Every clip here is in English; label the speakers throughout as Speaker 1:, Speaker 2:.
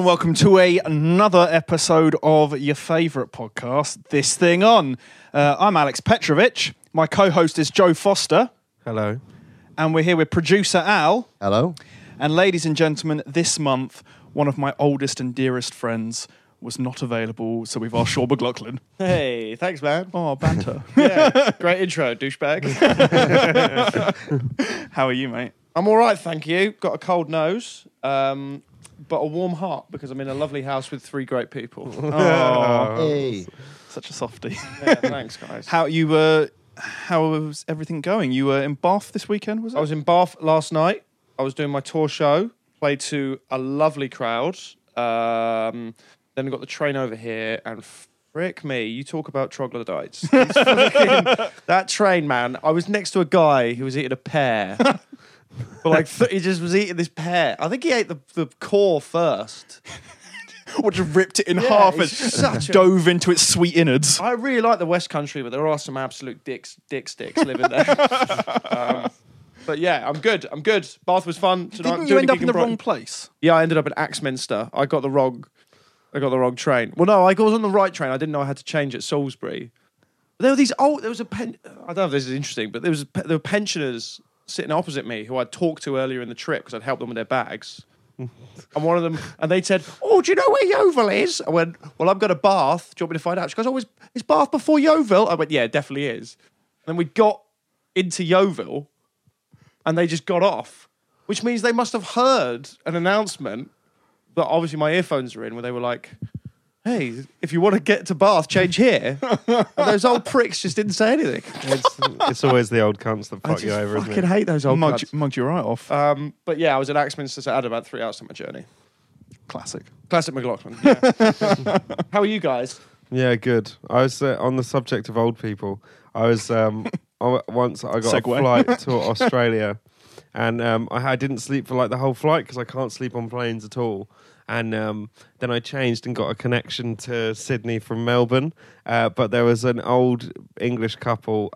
Speaker 1: welcome to another episode of your favourite podcast, This Thing On. I'm Alex Petrovich. My co-host is Joe Foster.
Speaker 2: Hello.
Speaker 1: And we're here with producer Al.
Speaker 3: Hello.
Speaker 1: And ladies and gentlemen, this month, one of my oldest and dearest friends was not available, so we've asked Sean McLaughlin.
Speaker 4: Hey, thanks, man.
Speaker 1: Oh, banter.
Speaker 4: Yeah, great intro, douchebag.
Speaker 1: How are you, mate?
Speaker 4: I'm all right, thank you. Got a cold nose, but a warm heart because I'm in a lovely house with three great people.
Speaker 1: Oh,
Speaker 3: Hey.
Speaker 1: such a softie.
Speaker 4: Yeah, thanks, guys.
Speaker 1: How was everything going? You were in Bath this weekend, was it?
Speaker 4: I was in Bath last night. I was doing my tour show, played to a lovely crowd. Then I got the train over here, and frick me, you talk about troglodytes. That train, man. I was next to a guy who was eating a pear. But he just was eating this pear. I think he ate the core first.
Speaker 1: Or just ripped it in half and dove into its sweet innards.
Speaker 4: I really like the West Country, but there are some absolute dick sticks living there. But yeah, I'm good. Bath was fun.
Speaker 1: Didn't you end up in the wrong place?
Speaker 4: Yeah, I ended up in Axminster. I got the wrong train. Well, no, I was on the right train. I didn't know I had to change at Salisbury. There were these I don't know if this is interesting, but there were pensioners sitting opposite me who I'd talked to earlier in the trip because I'd helped them with their bags. And one of them, and they said, "Oh, do you know where Yeovil is?" I went, "Well, I'm going to Bath. Do you want me to find out?" She goes, "Oh, is Bath before Yeovil?" I went, "Yeah, it definitely is." And then we got into Yeovil, and they just got off, which means they must have heard an announcement that obviously my earphones are in, where they were like, "Hey, if you want to get to Bath, change here." And those old pricks just didn't say anything.
Speaker 2: It's always the old cunts that
Speaker 4: I
Speaker 2: fuck you
Speaker 4: just
Speaker 2: over, isn't
Speaker 4: fucking
Speaker 2: it?
Speaker 4: hate those old cunts.
Speaker 1: Mugged you right off.
Speaker 4: But yeah, I was at Axminster, so I had about 3 hours to my journey.
Speaker 1: Classic
Speaker 4: McLaughlin. Yeah. How are you guys?
Speaker 2: Yeah, good. I was on the subject of old people. I was once I got
Speaker 1: Segue.
Speaker 2: a flight to Australia, and I didn't sleep for like the whole flight because I can't sleep on planes at all. And then I changed and got a connection to Sydney from Melbourne. But there was an older English couple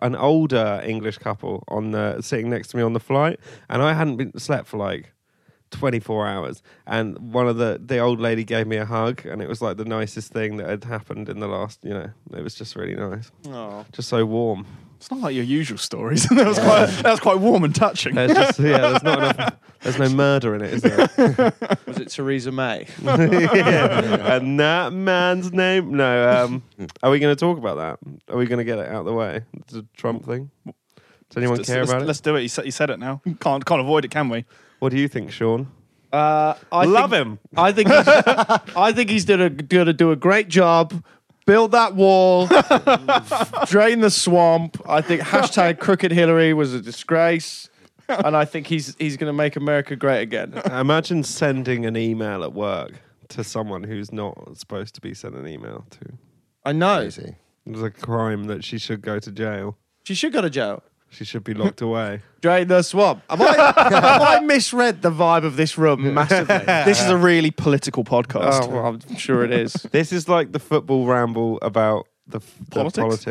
Speaker 2: on sitting next to me on the flight, and I hadn't slept for like 24 hours. And one of the old lady gave me a hug, and it was like the nicest thing that had happened in the last. It was just really nice.
Speaker 4: Oh.
Speaker 2: Just so warm.
Speaker 1: It's not like your usual stories. that was quite warm and touching.
Speaker 2: There's not enough. There's no murder in it, is there?
Speaker 4: Was it Theresa May?
Speaker 2: Yeah. And that man's name? No. Are we going to talk about that? Are we going to get it out of the way? The Trump thing? Does anyone care about it?
Speaker 1: Let's do it. You said it now. Can't avoid it, can we?
Speaker 2: What do you think, Sean?
Speaker 4: I
Speaker 2: Love him.
Speaker 4: I think he's gonna do a great job. Build that wall, drain the swamp. I think hashtag Crooked Hillary was a disgrace, and I think he's going to make America great again.
Speaker 2: Imagine sending an email at work to someone who's not supposed to be sent an email to.
Speaker 4: I know.
Speaker 3: Crazy.
Speaker 2: It's a crime that she should go to jail.
Speaker 4: She should go to jail.
Speaker 2: She should be locked away.
Speaker 4: Drain the swamp. Have I misread the vibe of this room massively?
Speaker 1: This is a really political podcast.
Speaker 4: Oh, well, I'm sure it is.
Speaker 2: This is like the football ramble about the politics.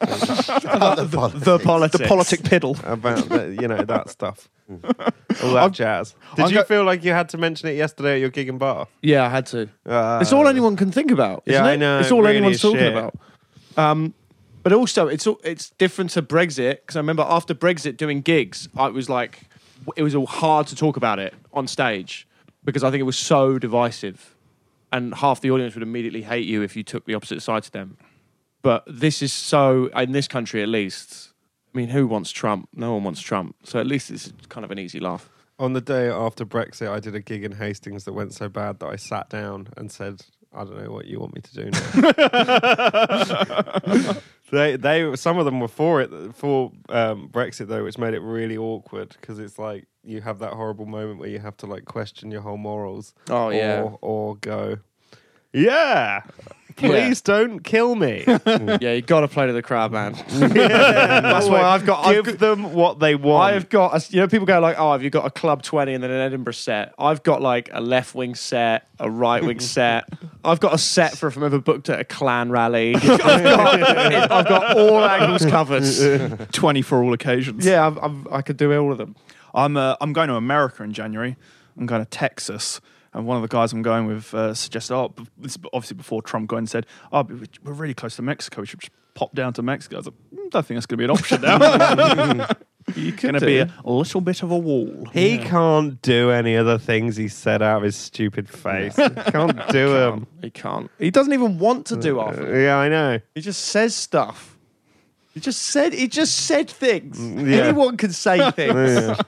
Speaker 4: The politics.
Speaker 1: The politic piddle.
Speaker 2: About that stuff. All that jazz. Did you feel like you had to mention it yesterday at your gig in Bath?
Speaker 4: Yeah, I had to. It's all anyone can think about, isn't
Speaker 2: Yeah,
Speaker 4: it?
Speaker 2: I know.
Speaker 4: It's
Speaker 2: it
Speaker 4: all
Speaker 2: really
Speaker 4: anyone's
Speaker 2: is
Speaker 4: talking
Speaker 2: shit.
Speaker 4: about. But also, it's different to Brexit, because I remember after Brexit doing gigs, it was all hard to talk about it on stage because I think it was so divisive, and half the audience would immediately hate you if you took the opposite side to them. But this is so, in this country at least, I mean, who wants Trump? No one wants Trump. So at least it's kind of an easy laugh.
Speaker 2: On the day after Brexit, I did a gig in Hastings that went so bad that I sat down and said, "I don't know what you want me to do now." They some of them were for Brexit though, which made it really awkward because it's like you have that horrible moment where you have to like question your whole morals.
Speaker 4: Oh, yeah.
Speaker 2: Or go, yeah. Please don't kill me.
Speaker 4: Yeah, you got to play to the crowd, man. That's why I've got...
Speaker 2: Give them what they want.
Speaker 4: I've got... people go like, oh, have you got a Club 20 and then an Edinburgh set? I've got like a left-wing set, a right-wing set. I've got a set for if I'm ever booked at a clan rally. I've got all angles covered.
Speaker 1: 20 for all occasions.
Speaker 4: Yeah, I could do all of them.
Speaker 1: I'm going to America in January. I'm going to Texas. And one of the guys I'm going with suggested, this is obviously before Trump got in and said, we're really close to Mexico. We should just pop down to Mexico. I was like, don't think that's going to be an option now. It's going to be a little bit of a wall.
Speaker 2: He can't do any of the things he said out of his stupid face. He can't do them.
Speaker 4: He can't. He doesn't even want to do half of it.
Speaker 2: Yeah, I know.
Speaker 4: He just says stuff. He just said things.
Speaker 2: Yeah.
Speaker 4: Anyone can say things.
Speaker 2: Yeah.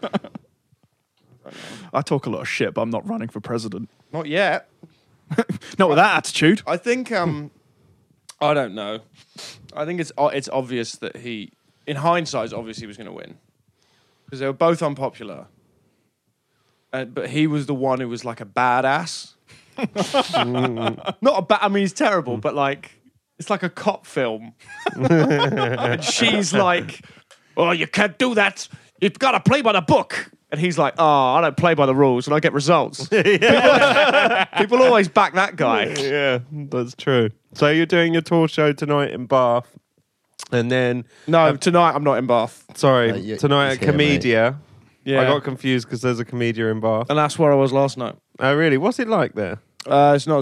Speaker 1: I talk a lot of shit, but I'm not running for president.
Speaker 4: Not yet.
Speaker 1: Not with that attitude.
Speaker 4: I think I don't know. I think it's obvious that he, in hindsight, it's obvious he was going to win because they were both unpopular. But he was the one who was like a badass. Not a bad. I mean, he's terrible, but like it's like a cop film. And she's like, "Oh, you can't do that. You've got to play by the book." And he's like, "Oh, I don't play by the rules, and I get results." People always back that guy.
Speaker 2: Yeah, that's true. So you're doing your tour show tonight in Bath, and then
Speaker 4: No, tonight I'm not in Bath,
Speaker 2: tonight at
Speaker 3: here, mate.
Speaker 2: Comedia.
Speaker 4: Yeah.
Speaker 2: I got confused because there's a Comedia in Bath.
Speaker 4: and that's where I was last night.
Speaker 2: Oh, really? What's it like there?
Speaker 4: It's not.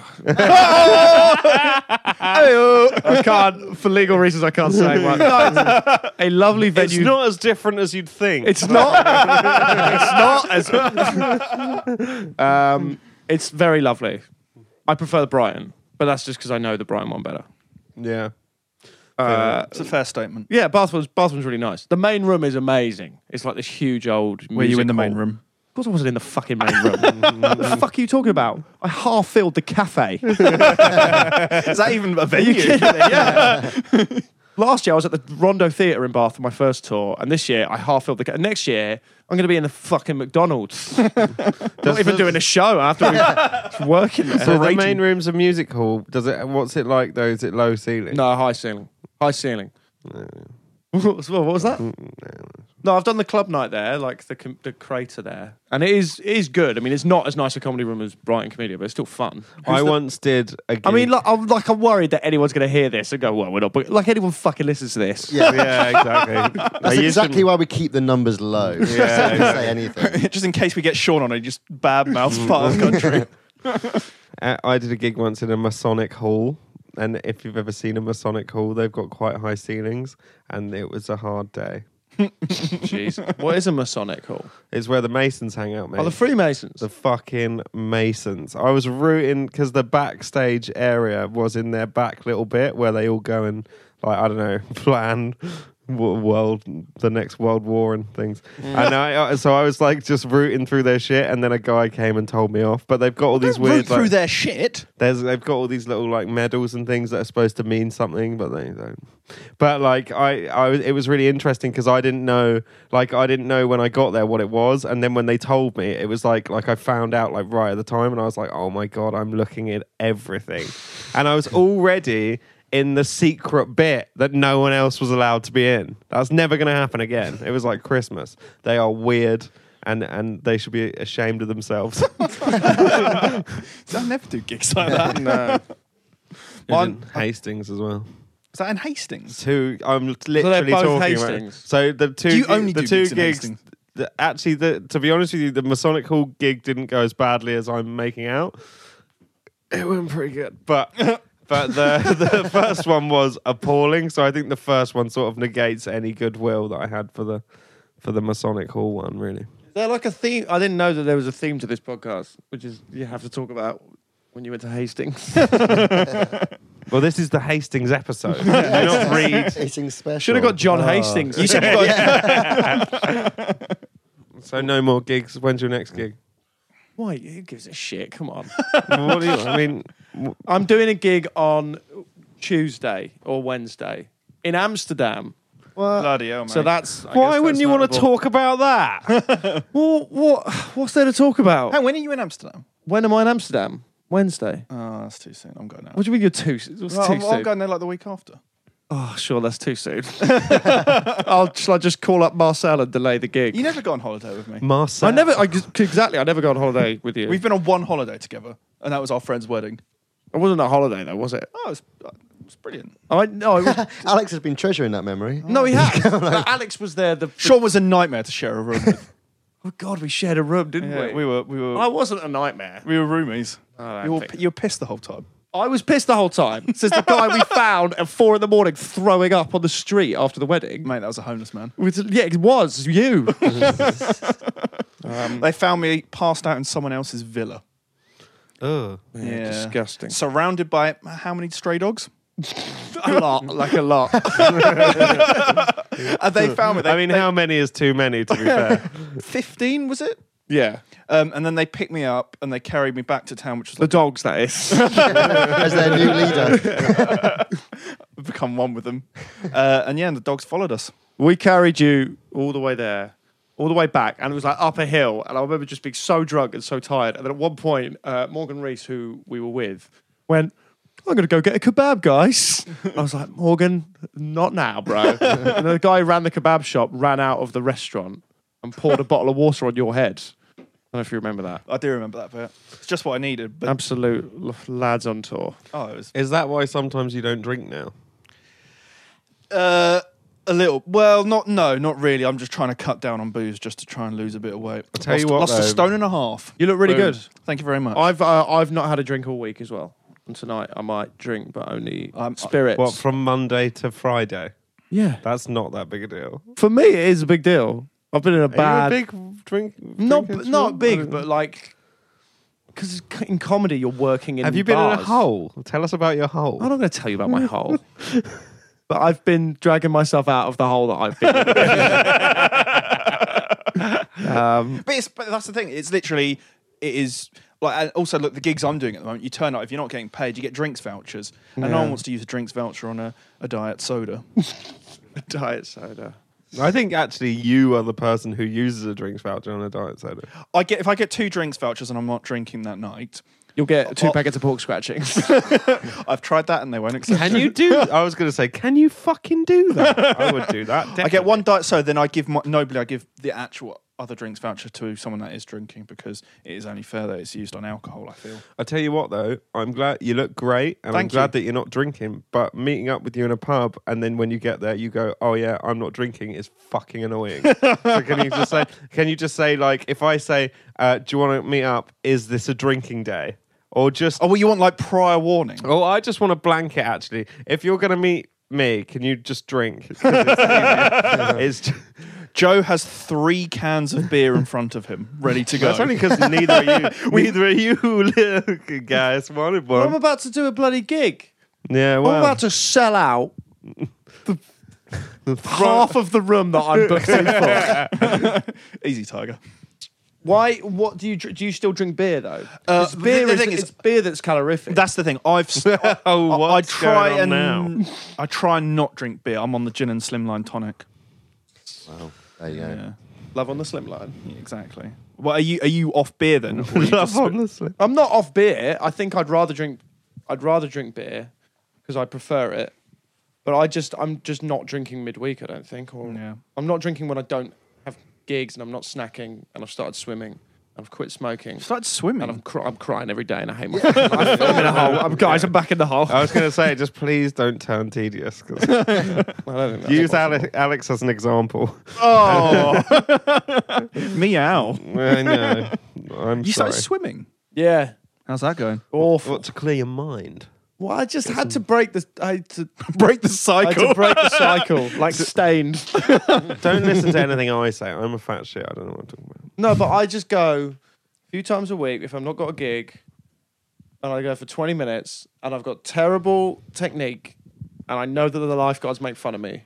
Speaker 4: I can't, for legal reasons, I can't say much. No, it's a lovely venue.
Speaker 2: It's not as different as you'd think.
Speaker 4: It's not. It's not as. It's very lovely. I prefer the Brighton, but that's just because I know the Brighton one better.
Speaker 2: Yeah.
Speaker 1: It's a fair statement.
Speaker 4: Yeah, Bathroom's really nice. The main room is amazing. It's like this huge old.
Speaker 1: Were you in the
Speaker 4: music
Speaker 1: main
Speaker 4: hall.
Speaker 1: room?
Speaker 4: Of course, I wasn't in the fucking main room. What the fuck are you talking about? I half filled the cafe.
Speaker 1: Is that even a venue?
Speaker 4: Yeah. Last year, I was at the Rondo Theatre in Bath for my first tour, and this year, I half filled the cafe. Next year, I'm going to be in the fucking McDonald's. Not even doing a show. I have to be just working there.
Speaker 2: So the main room's a music hall. What's it like though? Is it low ceiling?
Speaker 4: No, high ceiling. High ceiling. What was that? No, I've done the club night there, like the crater there, and it is good. I mean, it's not as nice a comedy room as Brighton Comedia, but it's still fun.
Speaker 2: I once did a gig.
Speaker 4: I mean, I'm worried that anyone's going to hear this and go, "Well, we're not." Like anyone fucking listens to this.
Speaker 3: Yeah,
Speaker 2: yeah, exactly.
Speaker 3: that's exactly why we keep the numbers low.
Speaker 2: Yeah,
Speaker 3: So we don't say anything.
Speaker 1: Just in case we get Sean on it, just badmouth part of the country.
Speaker 2: I did a gig once in a Masonic hall. And if you've ever seen a Masonic hall, they've got quite high ceilings, and it was a hard day.
Speaker 4: Jeez, what is a Masonic hall?
Speaker 2: It's where the Masons hang out, mate.
Speaker 4: Oh, the Freemasons.
Speaker 2: The fucking Masons. I was rooting because the backstage area was in their back little bit where they all go and, like, I don't know, plan the next world war and things. And so I was like just rooting through their shit, and then a guy came and told me off. But they've got all these weird
Speaker 1: through
Speaker 2: like,
Speaker 1: their shit.
Speaker 2: they've got all these little like medals and things that are supposed to mean something, but they don't. But like it was really interesting because I didn't know when I got there what it was, and then when they told me, it was like I found out like right at the time, and I was like, oh my god, I'm looking at everything, and I was already in the secret bit that no one else was allowed to be in. That's never going to happen again. It was like Christmas. They are weird, and they should be ashamed of themselves.
Speaker 1: I never do gigs like that.
Speaker 4: No.
Speaker 2: In Hastings as well.
Speaker 1: Is that in Hastings?
Speaker 2: I'm literally
Speaker 4: both
Speaker 2: talking
Speaker 4: Hastings.
Speaker 2: about. So the two,
Speaker 1: Do you only
Speaker 2: the
Speaker 1: do
Speaker 2: two
Speaker 1: gigs in
Speaker 2: gigs.
Speaker 1: Hastings?
Speaker 2: To be honest with you, the Masonic Hall gig didn't go as badly as I'm making out. It went pretty good, but the first one was appalling. So I think the first one sort of negates any goodwill that I had for the Masonic Hall one. Really,
Speaker 4: Is there like a theme? I didn't know that there was a theme to this podcast, which is you have to talk about when you went to Hastings.
Speaker 2: well, this is the Hastings episode. Did you not read?
Speaker 3: Hastings special.
Speaker 4: Should have got John Hastings.
Speaker 1: You should have got
Speaker 2: So no more gigs. When's your next gig?
Speaker 4: Why? Who gives a shit? Come on.
Speaker 2: What do you? I mean,
Speaker 4: I'm doing a gig on Tuesday or Wednesday in Amsterdam.
Speaker 1: bloody hell, mate.
Speaker 4: So that's.
Speaker 2: why wouldn't you want to talk about that?
Speaker 4: Well, what's there to talk about?
Speaker 1: Hey, when are you in Amsterdam?
Speaker 4: When am I in Amsterdam? Wednesday.
Speaker 1: Oh, that's too soon. I'm going now.
Speaker 4: What do you mean you're too? What's
Speaker 1: Well,
Speaker 4: too
Speaker 1: I'm
Speaker 4: soon?
Speaker 1: going there like the week after.
Speaker 4: Oh, sure, that's too soon. Shall I just call up Marcel and delay the gig?
Speaker 1: You never go on holiday with me.
Speaker 2: Marcel.
Speaker 4: I never go on holiday with you.
Speaker 1: We've been on one holiday together, and that was our friend's wedding.
Speaker 4: It wasn't a holiday though, was it?
Speaker 1: Oh, it was brilliant.
Speaker 4: No, it was,
Speaker 3: Alex has been treasuring that memory.
Speaker 4: no, he had. Alex was there.
Speaker 1: Sean was a nightmare to share a room with.
Speaker 4: Oh God, we shared a room, didn't
Speaker 1: Yeah,
Speaker 4: we?
Speaker 1: we
Speaker 4: I wasn't a nightmare.
Speaker 1: were roomies.
Speaker 4: I
Speaker 1: You
Speaker 4: don't
Speaker 1: were,
Speaker 4: think-
Speaker 1: you were pissed the whole time.
Speaker 4: I was pissed the whole time. Says the guy we found at 4 a.m. throwing up on the street after the wedding.
Speaker 1: Mate, that was a homeless man.
Speaker 4: Yeah, it was you.
Speaker 1: They found me passed out in someone else's villa.
Speaker 2: Ugh.
Speaker 1: Yeah.
Speaker 4: Disgusting.
Speaker 1: Surrounded by how many stray dogs?
Speaker 4: A lot, like a lot.
Speaker 1: And they found me.
Speaker 2: I mean, how many is too many, to be fair?
Speaker 1: 15 was it?
Speaker 4: Yeah,
Speaker 1: And then they picked me up and they carried me back to town, which was
Speaker 4: the
Speaker 1: like
Speaker 4: dogs, that is.
Speaker 3: As their new leader.
Speaker 1: I've become one with them. And yeah, and the dogs followed us.
Speaker 4: We carried you all the way there, all the way back, and it was like up a hill. And I remember just being so drunk and so tired. And then at one point, Morgan Rees, who we were with, went, I'm going to go get a kebab, guys. I was like, Morgan, not now, bro. And the guy who ran the kebab shop ran out of the restaurant and poured a bottle of water on your head. I don't know if you remember that.
Speaker 1: I do remember that bit. It's just what I needed. But
Speaker 4: Absolute lads on tour.
Speaker 1: oh, it was
Speaker 2: Is that why sometimes you don't drink now?
Speaker 1: a little. Well, not really. I'm just trying to cut down on booze just to try and lose a bit of weight.
Speaker 2: I'll tell you what,
Speaker 1: lost a
Speaker 2: though.
Speaker 1: stone and a half.
Speaker 4: You look really
Speaker 1: Boom.
Speaker 4: good.
Speaker 1: Thank you very much.
Speaker 4: I've not had a drink all week as well. And tonight I might drink, but only spirits.
Speaker 2: What, from Monday to Friday?
Speaker 4: Yeah.
Speaker 2: That's not that big a deal.
Speaker 4: For me, it is a big deal. I've been in a
Speaker 2: Are
Speaker 4: bad...
Speaker 2: you a big drink?
Speaker 4: not
Speaker 2: drinker,
Speaker 4: not
Speaker 2: Sean? I
Speaker 4: big,
Speaker 2: don't
Speaker 4: but
Speaker 2: know.
Speaker 4: like... Because in comedy, you're working in
Speaker 2: Have you been in a
Speaker 4: bars.
Speaker 2: hole? Tell us about your hole.
Speaker 4: I'm not going to tell you about my hole. But I've been dragging myself out of the hole that I've been in.
Speaker 1: But that's the thing. It's literally, it is like, and also look, the gigs I'm doing at the moment, you turn up, if you're not getting paid, you get drinks vouchers. And no
Speaker 4: Yeah.
Speaker 1: one wants to use a drinks voucher on a diet soda.
Speaker 4: Diet soda.
Speaker 2: I think actually you are the person who uses a drinks voucher on a diet soda.
Speaker 1: If I get 2 drinks vouchers and I'm not drinking that night,
Speaker 4: You'll get 2
Speaker 1: Oh.
Speaker 4: packets of pork scratchings.
Speaker 1: I've tried that and they won't accept
Speaker 2: Can
Speaker 1: it.
Speaker 2: you do? I was going to say, can you fucking do that? I would do that.
Speaker 1: I get
Speaker 2: definitely.
Speaker 1: one diet soda, then I give I give the actual other drinks voucher to someone that is drinking because it is only fair that it's used on alcohol, I feel.
Speaker 2: I tell you what, though, I'm glad you look great, and I'm
Speaker 1: Thank
Speaker 2: glad
Speaker 1: you.
Speaker 2: that you're not drinking. But meeting up with you in a pub, and then when you get there, you go, "Oh yeah, I'm not drinking," is fucking annoying. So can you just say? Can you just say like, if I say, "Do you want to meet up? Is this a drinking day?" Or just,
Speaker 1: Oh, well, you want like prior warning?
Speaker 2: oh, I just want a blanket. Actually, if you're gonna meet me, can you just drink? 'Cause it's easier. It's just,
Speaker 1: Joe has 3 cans of beer in front of him, ready to go.
Speaker 2: that's only because neither of you little guys wanted
Speaker 4: I'm
Speaker 2: one.
Speaker 4: about to do a bloody gig.
Speaker 2: Yeah,
Speaker 4: I'm
Speaker 2: well,
Speaker 4: about to sell out half of the room that I'm booked in for.
Speaker 1: Easy, Tiger.
Speaker 4: Why? What do you do? You still drink beer though?
Speaker 1: Uh,
Speaker 4: It's beer
Speaker 1: the
Speaker 4: is,
Speaker 1: thing is-
Speaker 4: it's beer that's calorific.
Speaker 1: That's the thing. I
Speaker 2: what's
Speaker 1: try
Speaker 2: going on
Speaker 1: and
Speaker 2: now?
Speaker 1: I try and not drink beer. I'm on the gin and slimline tonic.
Speaker 3: Wow. There you go.
Speaker 1: Yeah,
Speaker 4: Love on the slim line.
Speaker 1: exactly. Well, are you off beer then? Or are you
Speaker 2: love
Speaker 1: just-
Speaker 2: honestly.
Speaker 4: I'm not off beer. I think I'd rather drink beer because I prefer it. But I'm just not drinking midweek. I don't think, or
Speaker 1: Yeah.
Speaker 4: I'm not drinking when I don't have gigs and I'm not snacking and I've started swimming and I've quit smoking
Speaker 1: Started swimming.
Speaker 4: and I'm crying every day and I hate my. I'm in a hole. Guys, I'm back in the hole.
Speaker 2: I was going to say, just please don't turn tedious. 'Cause
Speaker 4: I don't think that's
Speaker 2: use
Speaker 4: possible.
Speaker 2: Alex as an example.
Speaker 1: Oh, meow.
Speaker 2: I know. I'm
Speaker 1: You
Speaker 2: sorry.
Speaker 1: started swimming.
Speaker 4: Yeah,
Speaker 1: How's that going?
Speaker 4: awful.
Speaker 2: What, to clear your mind?
Speaker 4: Well, I just had to break the. I had to
Speaker 1: Break the
Speaker 4: I had
Speaker 1: cycle.
Speaker 4: to break the cycle, like Stained.
Speaker 2: Don't listen to anything I say. I'm a fat shit. I don't know what I'm talking about.
Speaker 4: No, but I just go a few times a week if I've not got a gig, and I go for 20 minutes, and I've got terrible technique, and I know that the lifeguards make fun of me.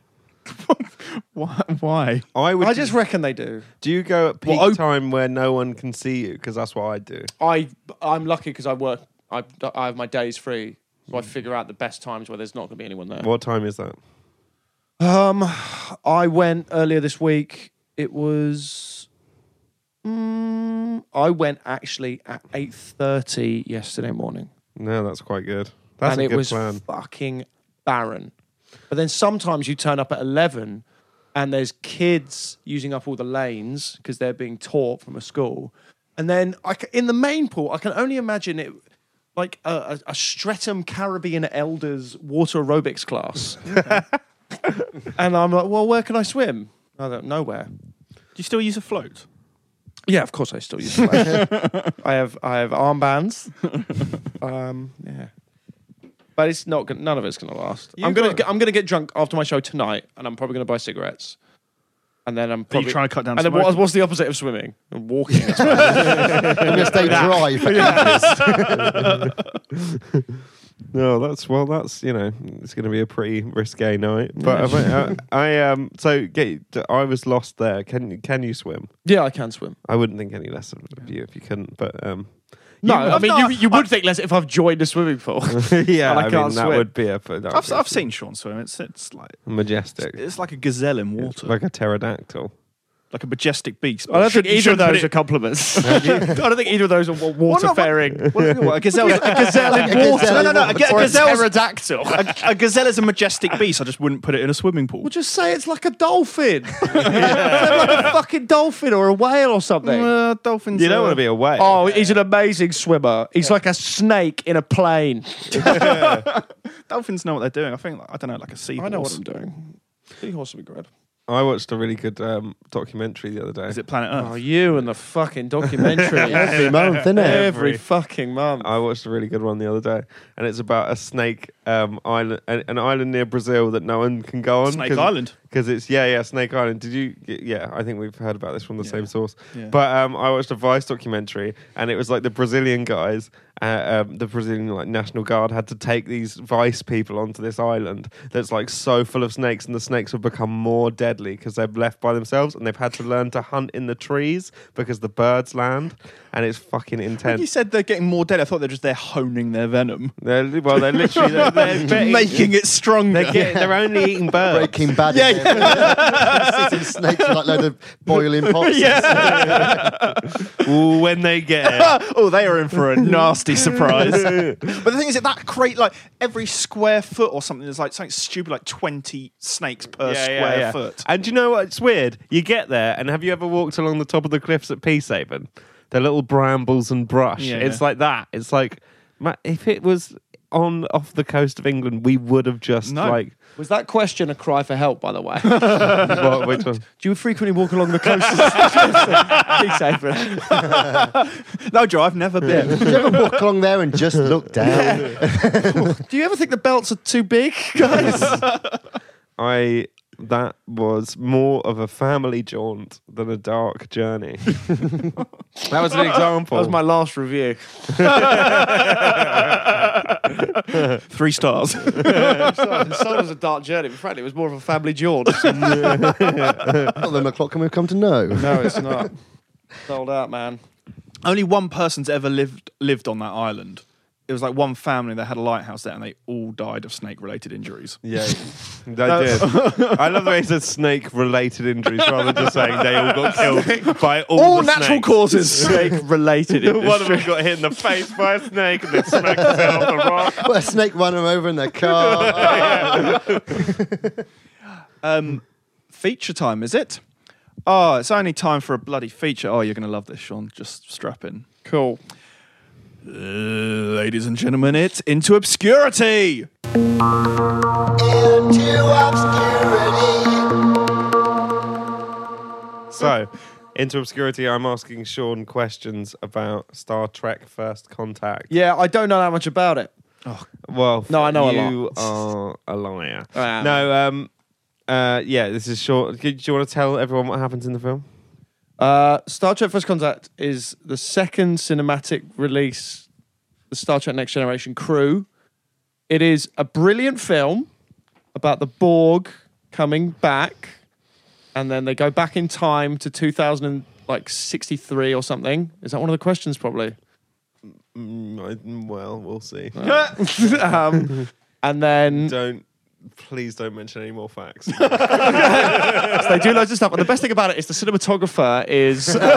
Speaker 1: Why?
Speaker 2: I
Speaker 4: I just reckon they do.
Speaker 2: Do you go at peak
Speaker 1: Well,
Speaker 2: time where no one can see you? Because that's what I do.
Speaker 4: I'm lucky because I work. I have my days free, so I figure out the best times where there's not going to be anyone there.
Speaker 2: What time is that?
Speaker 4: I went earlier this week. It was. I went actually at 8:30 yesterday morning,
Speaker 2: No, that's quite good. That's
Speaker 4: and
Speaker 2: a
Speaker 4: it
Speaker 2: good
Speaker 4: was
Speaker 2: plan.
Speaker 4: fucking barren. But then sometimes you turn up at 11, and there's kids using up all the lanes because they're being taught from a school. And then in the main pool, I can only imagine it like a Streatham Caribbean Elders water aerobics class. And I'm like, well, where can I swim? I don't know where.
Speaker 1: Do you still use a float?
Speaker 4: Yeah, of course I still use Flash. I have armbands. Yeah. But it's not. None of it's going to last. I'm gonna get drunk after my show tonight, and I'm probably going to buy cigarettes. And then I'm probably
Speaker 1: trying to cut down.
Speaker 4: And then
Speaker 1: smoking?
Speaker 4: what's the opposite of swimming? And walking. I suppose.
Speaker 3: I'm going to stay dry for ages.
Speaker 2: No, that's it's going to be a pretty risque night. But I was lost there. Can you swim?
Speaker 4: Yeah, I can swim.
Speaker 2: I wouldn't think any less of you if you couldn't. But
Speaker 4: No, I mean you would think less if I've joined a swimming pool.
Speaker 2: yeah,
Speaker 4: I can't
Speaker 2: that
Speaker 4: swim.
Speaker 2: would be
Speaker 1: I've seen Sean swim. It's like
Speaker 2: majestic.
Speaker 1: it's like a gazelle in water,
Speaker 2: Like a pterodactyl.
Speaker 1: like a majestic beast.
Speaker 4: I don't think
Speaker 1: You
Speaker 4: either of
Speaker 1: shouldn't put
Speaker 4: those
Speaker 1: it-
Speaker 4: are compliments. I don't think either of those are water-faring.
Speaker 1: What, a gazelle in
Speaker 3: A
Speaker 1: water.
Speaker 3: gazelle
Speaker 1: No. A
Speaker 4: Or a
Speaker 1: gazelle's-
Speaker 4: pterodactyl.
Speaker 1: a gazelle is a majestic beast. I just wouldn't put it in a swimming pool.
Speaker 4: Well, just say it's like a dolphin. Say like a fucking dolphin or a whale or something.
Speaker 1: Dolphins.
Speaker 2: You don't want to be a whale.
Speaker 4: Oh, he's an amazing swimmer. He's like a snake in a plane.
Speaker 1: Dolphins know what they're doing. I don't know, like a seahorse.
Speaker 4: I know what I'm doing. Seahorse would be great.
Speaker 2: I watched a really good documentary the other day.
Speaker 1: Is it Planet Earth?
Speaker 4: Oh, you and the fucking documentary.
Speaker 3: Every month, isn't it?
Speaker 4: Every fucking month.
Speaker 2: I watched a really good one the other day, and it's about a snake island, an island near Brazil that no one can go on.
Speaker 1: Snake Island.
Speaker 2: Because it's Snake Island. Did you? Yeah, I think we've heard about this from the same source.
Speaker 1: Yeah.
Speaker 2: But I watched a Vice documentary, and it was like the Brazilian guys, the Brazilian like National Guard had to take these Vice people onto this island that's like so full of snakes, and the snakes have become more deadly because they're left by themselves, and they've had to learn to hunt in the trees because the birds land, and it's fucking
Speaker 1: When you
Speaker 2: intense.
Speaker 1: said they're getting more dead, I thought they're just there honing their venom,
Speaker 2: They're literally they're
Speaker 1: making it stronger.
Speaker 2: They're only eating birds.
Speaker 3: Breaking Bad.
Speaker 1: Yeah.
Speaker 3: Sitting snakes with like load of boiling pots.
Speaker 2: Ooh, when they get it.
Speaker 1: Oh, they are in for a nasty surprise. But the thing is, that create like every square foot or something is like something stupid, like 20 snakes per square foot.
Speaker 2: And do you know what? It's weird. You get there, and have you ever walked along the top of the cliffs at Peacehaven? They're little brambles and brush.
Speaker 1: Yeah,
Speaker 2: It's
Speaker 1: yeah.
Speaker 2: like that. It's like if it was off the coast of England, we would have just
Speaker 1: No.
Speaker 2: like.
Speaker 4: Was that question a cry for help, by the way?
Speaker 2: Which one?
Speaker 4: Do you frequently walk along the coast? Peacehaven.
Speaker 1: No, Joe, I've never been.
Speaker 3: Did you ever walk along there and just look down?
Speaker 4: Do you ever think the belts are too big, guys?
Speaker 2: That was more of a family jaunt than a dark journey. That was an example.
Speaker 4: That was my last review.
Speaker 1: 3 stars.
Speaker 4: It sold as a dark journey, but frankly, it was more of a family jaunt.
Speaker 3: Not the McLaughlin we've come to know.
Speaker 4: No, it's not. Sold out, man.
Speaker 1: Only one person's ever lived on that island. It was like one family that had a lighthouse there, and they all died of snake-related injuries.
Speaker 2: Yeah, they did. I love the way he said snake-related injuries rather than just saying they all got killed by all the
Speaker 4: natural
Speaker 2: snakes.
Speaker 4: causes snake-related.
Speaker 2: One of them got hit in the face by a snake and then smacked his head off the rock.
Speaker 3: Well, a snake ran him over in their car.
Speaker 1: Feature time, is it? Oh, it's only time for a bloody feature. Oh, you're going to love this, Sean. Just strap in.
Speaker 4: Cool.
Speaker 1: Ladies and gentlemen, it's Into Obscurity.
Speaker 2: So, into obscurity, I'm asking Sean questions about Star Trek First Contact.
Speaker 4: Yeah, I don't know that much about it.
Speaker 2: Well,
Speaker 4: No, I know a
Speaker 2: you are a liar.
Speaker 4: I am.
Speaker 2: No, yeah, this is short. Do you want to tell everyone what happens in the film?
Speaker 4: Star Trek First Contact is the second cinematic release, the Star Trek Next Generation crew. It is a brilliant film about the Borg coming back, and then they go back in time to 2063 or something. Is that one of the questions? Probably.
Speaker 2: Well, we'll see.
Speaker 4: And then
Speaker 2: Please don't mention any more facts.
Speaker 4: they do loads of stuff. And the best thing about it is the cinematographer is no.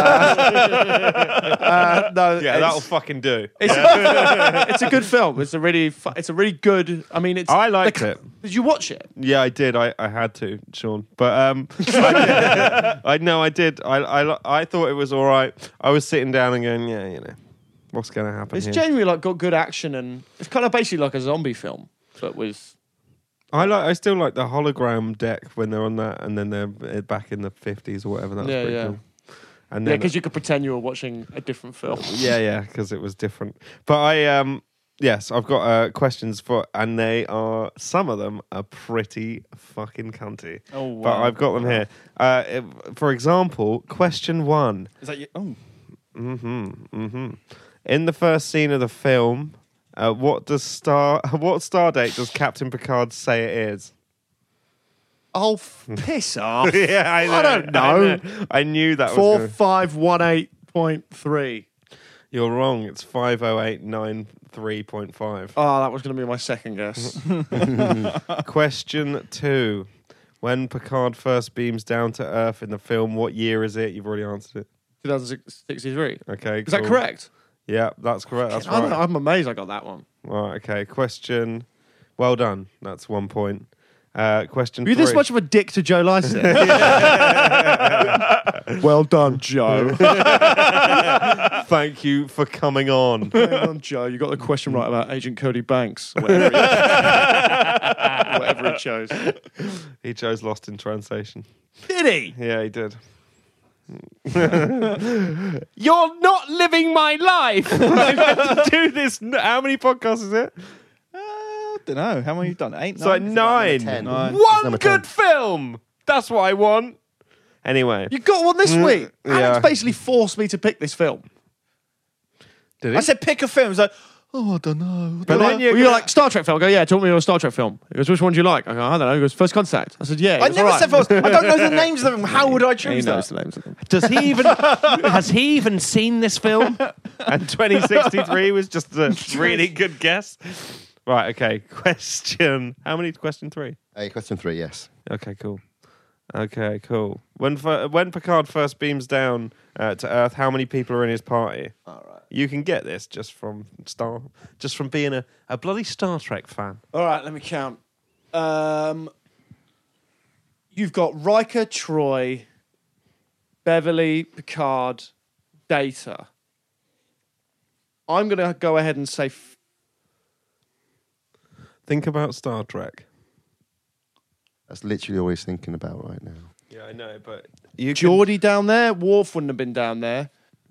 Speaker 2: Yeah, that'll fucking do.
Speaker 4: It's a good film. It's a really good. I mean, it's.
Speaker 2: I liked it.
Speaker 4: Did you watch it?
Speaker 2: Yeah, I did. I had to, Sean. But I did. I thought it was all right. I was sitting down and going, yeah, you know, what's going to happen
Speaker 4: It's
Speaker 2: here?
Speaker 4: genuinely like got good action, and it's kind of basically like a zombie film, but with.
Speaker 2: I still like the hologram deck when they're on that, and then they're back in the 50s or whatever. That was pretty And
Speaker 4: Yeah,
Speaker 2: then,
Speaker 4: because you could pretend you were watching a different film.
Speaker 2: yeah, because it was different. But yes, I've got questions and some of them are pretty fucking cunty.
Speaker 1: Oh, wow.
Speaker 2: But I've got them here. For example, question 1.
Speaker 1: Is that you? Oh.
Speaker 2: In the first scene of the film, what star date does Captain Picard say it is?
Speaker 4: Oh, piss off.
Speaker 2: Yeah, I know.
Speaker 4: I don't know.
Speaker 2: I knew that was
Speaker 4: 4518.3.
Speaker 2: You're wrong. It's 50893.5.
Speaker 4: Oh, that was going to be my second guess.
Speaker 2: Question 2. When Picard first beams down to Earth in the film, what year is it? You've already answered it.
Speaker 4: 2063.
Speaker 2: Okay,
Speaker 4: Is that
Speaker 2: cool.
Speaker 4: correct?
Speaker 2: Yeah, that's correct. That's right.
Speaker 4: I'm amazed I got that one.
Speaker 2: Right, okay. Question. Well done. That's 1 point. Question
Speaker 4: Were you
Speaker 2: 3.
Speaker 4: this much of a dick to Joe Lycett? Well done, Joe.
Speaker 2: Thank you for coming on.
Speaker 4: Well done, Joe. You got the question right about Agent Cody Banks. Whatever he chose.
Speaker 2: He chose Lost in Translation.
Speaker 4: Did he?
Speaker 2: Yeah, he did.
Speaker 5: You're not living my life.
Speaker 2: I meant to do this. How many podcasts is it?
Speaker 1: I don't know. How many you done? 8,
Speaker 2: It's like 9.
Speaker 3: 10.
Speaker 1: Nine.
Speaker 2: One
Speaker 3: Number
Speaker 2: good
Speaker 3: 10.
Speaker 2: film. That's what I want. Anyway,
Speaker 4: You got one this week.
Speaker 2: yeah.
Speaker 4: Alex basically forced me to pick this film.
Speaker 2: did
Speaker 1: I
Speaker 2: it?
Speaker 1: said pick a film. It's like, I don't know.
Speaker 2: But then
Speaker 4: You're like, Star Trek film. I go, yeah, talk me about a Star Trek film. He goes, which one do you like? I go, I don't know. He goes, First Contact. I said, yeah. He
Speaker 1: I
Speaker 4: goes,
Speaker 1: never
Speaker 4: "All right."
Speaker 1: said first. I don't know the names of them. How would I
Speaker 4: He
Speaker 1: choose
Speaker 4: knows
Speaker 1: that?
Speaker 4: the names of them.
Speaker 5: Does he even has he even seen this film?
Speaker 2: And 2063 was just a really good guess. Right, okay. Question. How many? Question 3.
Speaker 3: Question 3, yes.
Speaker 2: Okay, cool. Okay, cool. When Picard first beams down to Earth, how many people are in his party?
Speaker 4: All right.
Speaker 2: You can get this just from being a bloody Star Trek fan.
Speaker 4: All right, let me count. You've got Riker, Troy, Beverly, Picard, Data. I'm going to go ahead and say
Speaker 2: Think about Star Trek.
Speaker 3: That's literally all he's thinking about right now.
Speaker 2: Yeah, I know, but you
Speaker 4: Geordie down there. Worf wouldn't have been down there.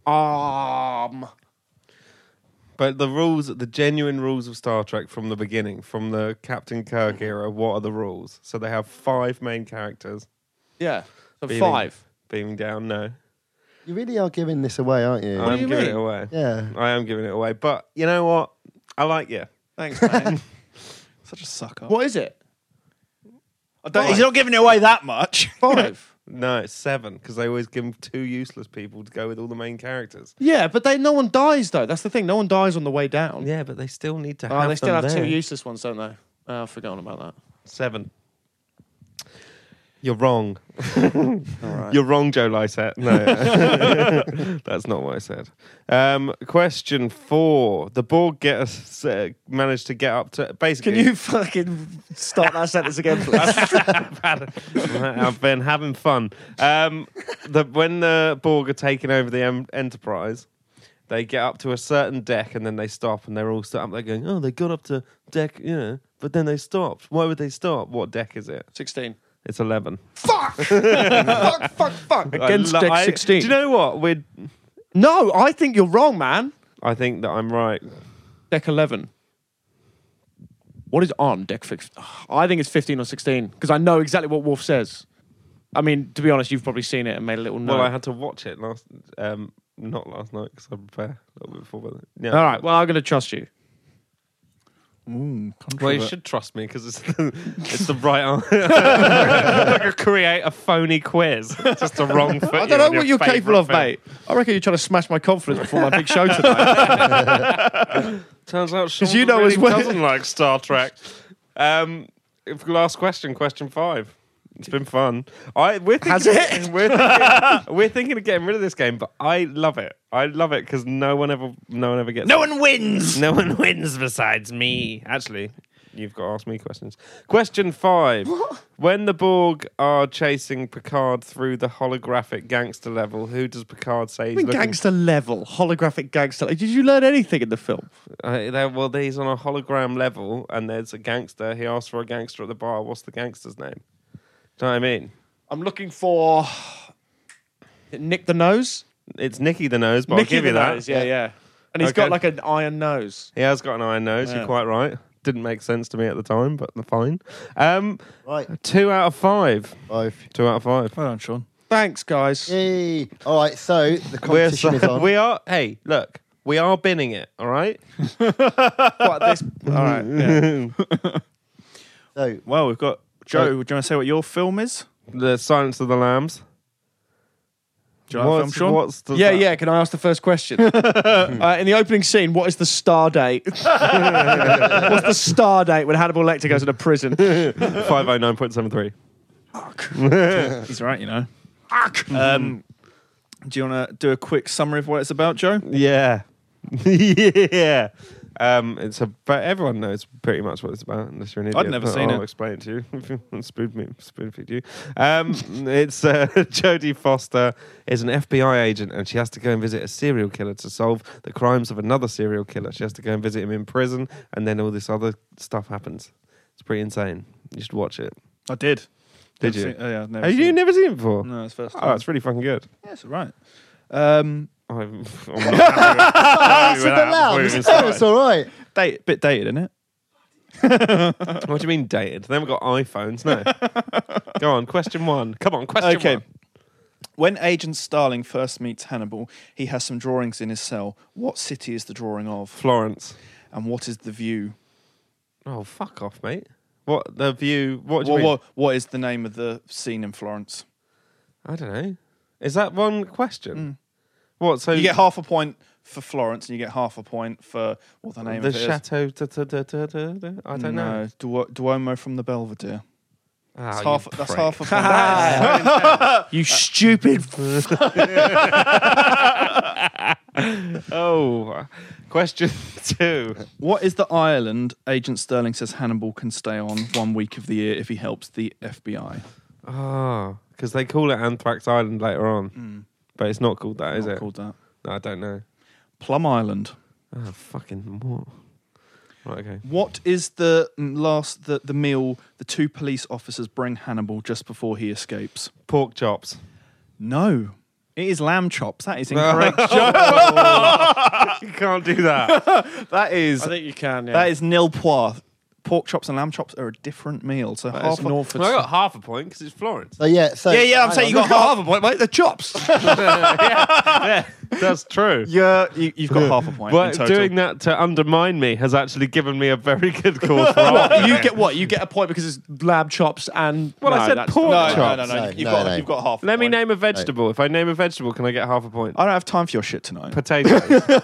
Speaker 2: But the genuine rules of Star Trek from the beginning, from the Captain Kirk era, what are the rules? So they have 5 main characters
Speaker 4: Yeah. So
Speaker 2: Beaming.
Speaker 4: 5.
Speaker 2: beaming down. No,
Speaker 3: You really are giving this away, aren't you?
Speaker 2: I'm
Speaker 4: you
Speaker 2: giving
Speaker 4: mean?
Speaker 2: it away.
Speaker 3: Yeah.
Speaker 2: I am giving it away. But you know what? I like you.
Speaker 4: Thanks, man.
Speaker 1: Such a sucker.
Speaker 4: What is it?
Speaker 1: He's not giving it away that much.
Speaker 4: 5.
Speaker 2: No, it's 7 because they always give 'em 2 useless people to go with all the main characters.
Speaker 4: Yeah, but no one dies, though. That's the thing. No one dies on the way down.
Speaker 2: Yeah, but they still need to
Speaker 4: Oh,
Speaker 2: have
Speaker 4: they still
Speaker 2: them
Speaker 4: have
Speaker 2: there.
Speaker 4: 2 useless ones, don't they? Oh, I've forgotten about that.
Speaker 2: 7. You're wrong.
Speaker 4: All right.
Speaker 2: You're wrong, Joe Lycett. No, that's not what I said. Question 4. The Borg managed to get up to basically.
Speaker 4: Can you fucking start that sentence again, please?
Speaker 2: I've been having fun. When the Borg are taking over the Enterprise, they get up to a certain deck and then they stop and they're all stood up. They're going, oh, they got up to deck, but then they stopped. Why would they stop? What deck is it?
Speaker 4: 16.
Speaker 2: It's 11.
Speaker 4: Fuck! fuck. Against deck 16.
Speaker 2: Do you know what?
Speaker 4: No, I think you're wrong, man.
Speaker 2: I think that I'm right.
Speaker 4: Deck 11. What is on deck 15? I think it's 15 or 16 because I know exactly what Wolf says. I mean, to be honest, you've probably seen it and made a little note.
Speaker 2: Well, I had to watch it not last night because I prepared a little bit before. But yeah.
Speaker 4: All right, well, I'm going to trust you.
Speaker 2: Well, you should trust me because it's the right answer. I could create a phony quiz. Just a wrong foot.
Speaker 4: I don't know what you're capable of, mate. I reckon you're trying to smash my confidence before my big show tonight.
Speaker 2: Turns out Sean
Speaker 4: you know
Speaker 2: really
Speaker 4: as well.
Speaker 2: doesn't like Star Trek. Last question, question 5. It's been fun. We're thinking of getting rid of this game, but I love it. I love it because no one ever gets.
Speaker 5: No one wins.
Speaker 2: No one wins besides me. Actually, you've got to ask me questions. Question 5. When the Borg are chasing Picard through the holographic gangster level, who does Picard say he's looking?
Speaker 4: Gangster level, holographic gangster. Did you learn anything in the film?
Speaker 2: He's on a hologram level, and there's a gangster. He asks for a gangster at the bar. What's the gangster's name? Do you know what I mean?
Speaker 4: I'm looking for Nick the Nose?
Speaker 2: It's Nicky the Nose, but
Speaker 4: Nicky
Speaker 2: I'll give you
Speaker 4: the
Speaker 2: that.
Speaker 4: Nose, yeah. And he's
Speaker 2: Okay.
Speaker 4: got like an iron nose.
Speaker 2: He has got an iron nose.
Speaker 4: Yeah.
Speaker 2: You're quite right. Didn't make sense to me at the time, but fine.
Speaker 3: Right.
Speaker 2: 2 out of 5.
Speaker 3: 5.
Speaker 2: 2 out of 5.
Speaker 1: Well done, Sean.
Speaker 4: Thanks, guys.
Speaker 3: Yay. All right, so the competition is on.
Speaker 2: We are. Hey, look, we are binning it. All right.
Speaker 4: What, this? All right. Yeah.
Speaker 3: So,
Speaker 1: Well, we've got Joe. Do you want to say what your film is?
Speaker 2: The Silence of the Lambs.
Speaker 1: Do you like the film, Sean?
Speaker 2: What's the
Speaker 4: Yeah. Can I ask the first question? In the opening scene, what is the star date? What's the star date when Hannibal Lecter goes into prison?
Speaker 2: 509.73.
Speaker 1: He's right, you know. Do you want to do a quick summary of what it's about, Joe?
Speaker 2: Yeah. Yeah. It's about everyone knows pretty much what it's about, unless you're an idiot.
Speaker 1: I'd never
Speaker 2: but
Speaker 1: seen
Speaker 2: I'll
Speaker 1: it.
Speaker 2: explain it to you. Spoon feed you. It's Jodie Foster is an FBI agent, and she has to go and visit a serial killer to solve the crimes of another serial killer. She has to go and visit him in prison, and then all this other stuff happens. It's pretty insane. You should watch it.
Speaker 1: I did.
Speaker 2: Did
Speaker 1: Never
Speaker 2: you?
Speaker 1: seen- oh, yeah, I've never
Speaker 2: Have
Speaker 1: seen
Speaker 2: you
Speaker 1: it.
Speaker 2: never seen it before?
Speaker 1: No, it's first
Speaker 2: Oh,
Speaker 1: time.
Speaker 2: it's really fucking good.
Speaker 1: Yeah, it's all right.
Speaker 2: I'm not happy
Speaker 3: That's
Speaker 2: with
Speaker 3: with the
Speaker 2: that before we
Speaker 3: lambs.
Speaker 2: even
Speaker 3: It's
Speaker 2: started.
Speaker 3: all right.
Speaker 1: Bit dated, isn't it?
Speaker 2: What do you mean dated? They haven't got iPhones, no. Go on, question 1. Come on, question
Speaker 1: Okay.
Speaker 2: 1.
Speaker 1: When Agent Starling first meets Hannibal, he has some drawings in his cell. What city is the drawing of?
Speaker 2: Florence.
Speaker 1: And what is the view?
Speaker 2: Oh, fuck off, mate. What, the view? What do you mean?
Speaker 1: What is the name of the scene in Florence?
Speaker 2: I don't know. Is that one question? What, so...
Speaker 1: You get half a point for Florence, and you get half a point for what the name
Speaker 2: the
Speaker 1: of it is.
Speaker 2: Chateau... I don't know.
Speaker 1: Duomo from the Belvedere.
Speaker 2: Ah,
Speaker 1: That's
Speaker 2: you
Speaker 1: that's
Speaker 2: prick.
Speaker 1: half a point.
Speaker 4: You stupid.
Speaker 2: Oh, question 2.
Speaker 1: What is the island Agent Sterling says Hannibal can stay on 1 week of the year if he helps the FBI?
Speaker 2: Oh, because they call it Anthrax Island later on. But it's not called that, is
Speaker 1: Not
Speaker 2: it?
Speaker 1: called that.
Speaker 2: No, I don't know.
Speaker 1: Plum Island.
Speaker 2: Oh, fucking what? Right, okay.
Speaker 1: What is the meal the two police officers bring Hannibal just before he escapes?
Speaker 2: Pork chops.
Speaker 1: No. It is lamb chops. That is incorrect.
Speaker 2: You can't do that.
Speaker 1: That is
Speaker 4: I think you can, yeah.
Speaker 1: that is nil pois. Pork chops and lamb chops are a different meal. So
Speaker 4: That
Speaker 1: half
Speaker 4: is
Speaker 1: a,
Speaker 4: Norfolk.
Speaker 2: Well, I got half a point because it's Florence.
Speaker 3: So yeah, so
Speaker 1: Yeah, I'm
Speaker 3: hang
Speaker 1: saying
Speaker 3: on.
Speaker 1: you got half
Speaker 4: a point, mate. The chops.
Speaker 2: Yeah, that's true.
Speaker 1: you've got half a point. in
Speaker 2: But
Speaker 1: total.
Speaker 2: doing that to undermine me has actually given me a very good cause for arguing.
Speaker 4: You get what? You get a point because it's lamb chops and.
Speaker 2: Well, I
Speaker 4: No,
Speaker 2: said
Speaker 4: that's-
Speaker 2: pork
Speaker 1: no,
Speaker 2: chops.
Speaker 1: no.
Speaker 3: No,
Speaker 1: You've
Speaker 3: no,
Speaker 1: got
Speaker 3: no.
Speaker 1: you've got half. A
Speaker 2: Let me
Speaker 1: point.
Speaker 2: name a vegetable. If I name a vegetable, can I get half a point?
Speaker 1: I don't have time for your shit tonight.
Speaker 2: Potatoes.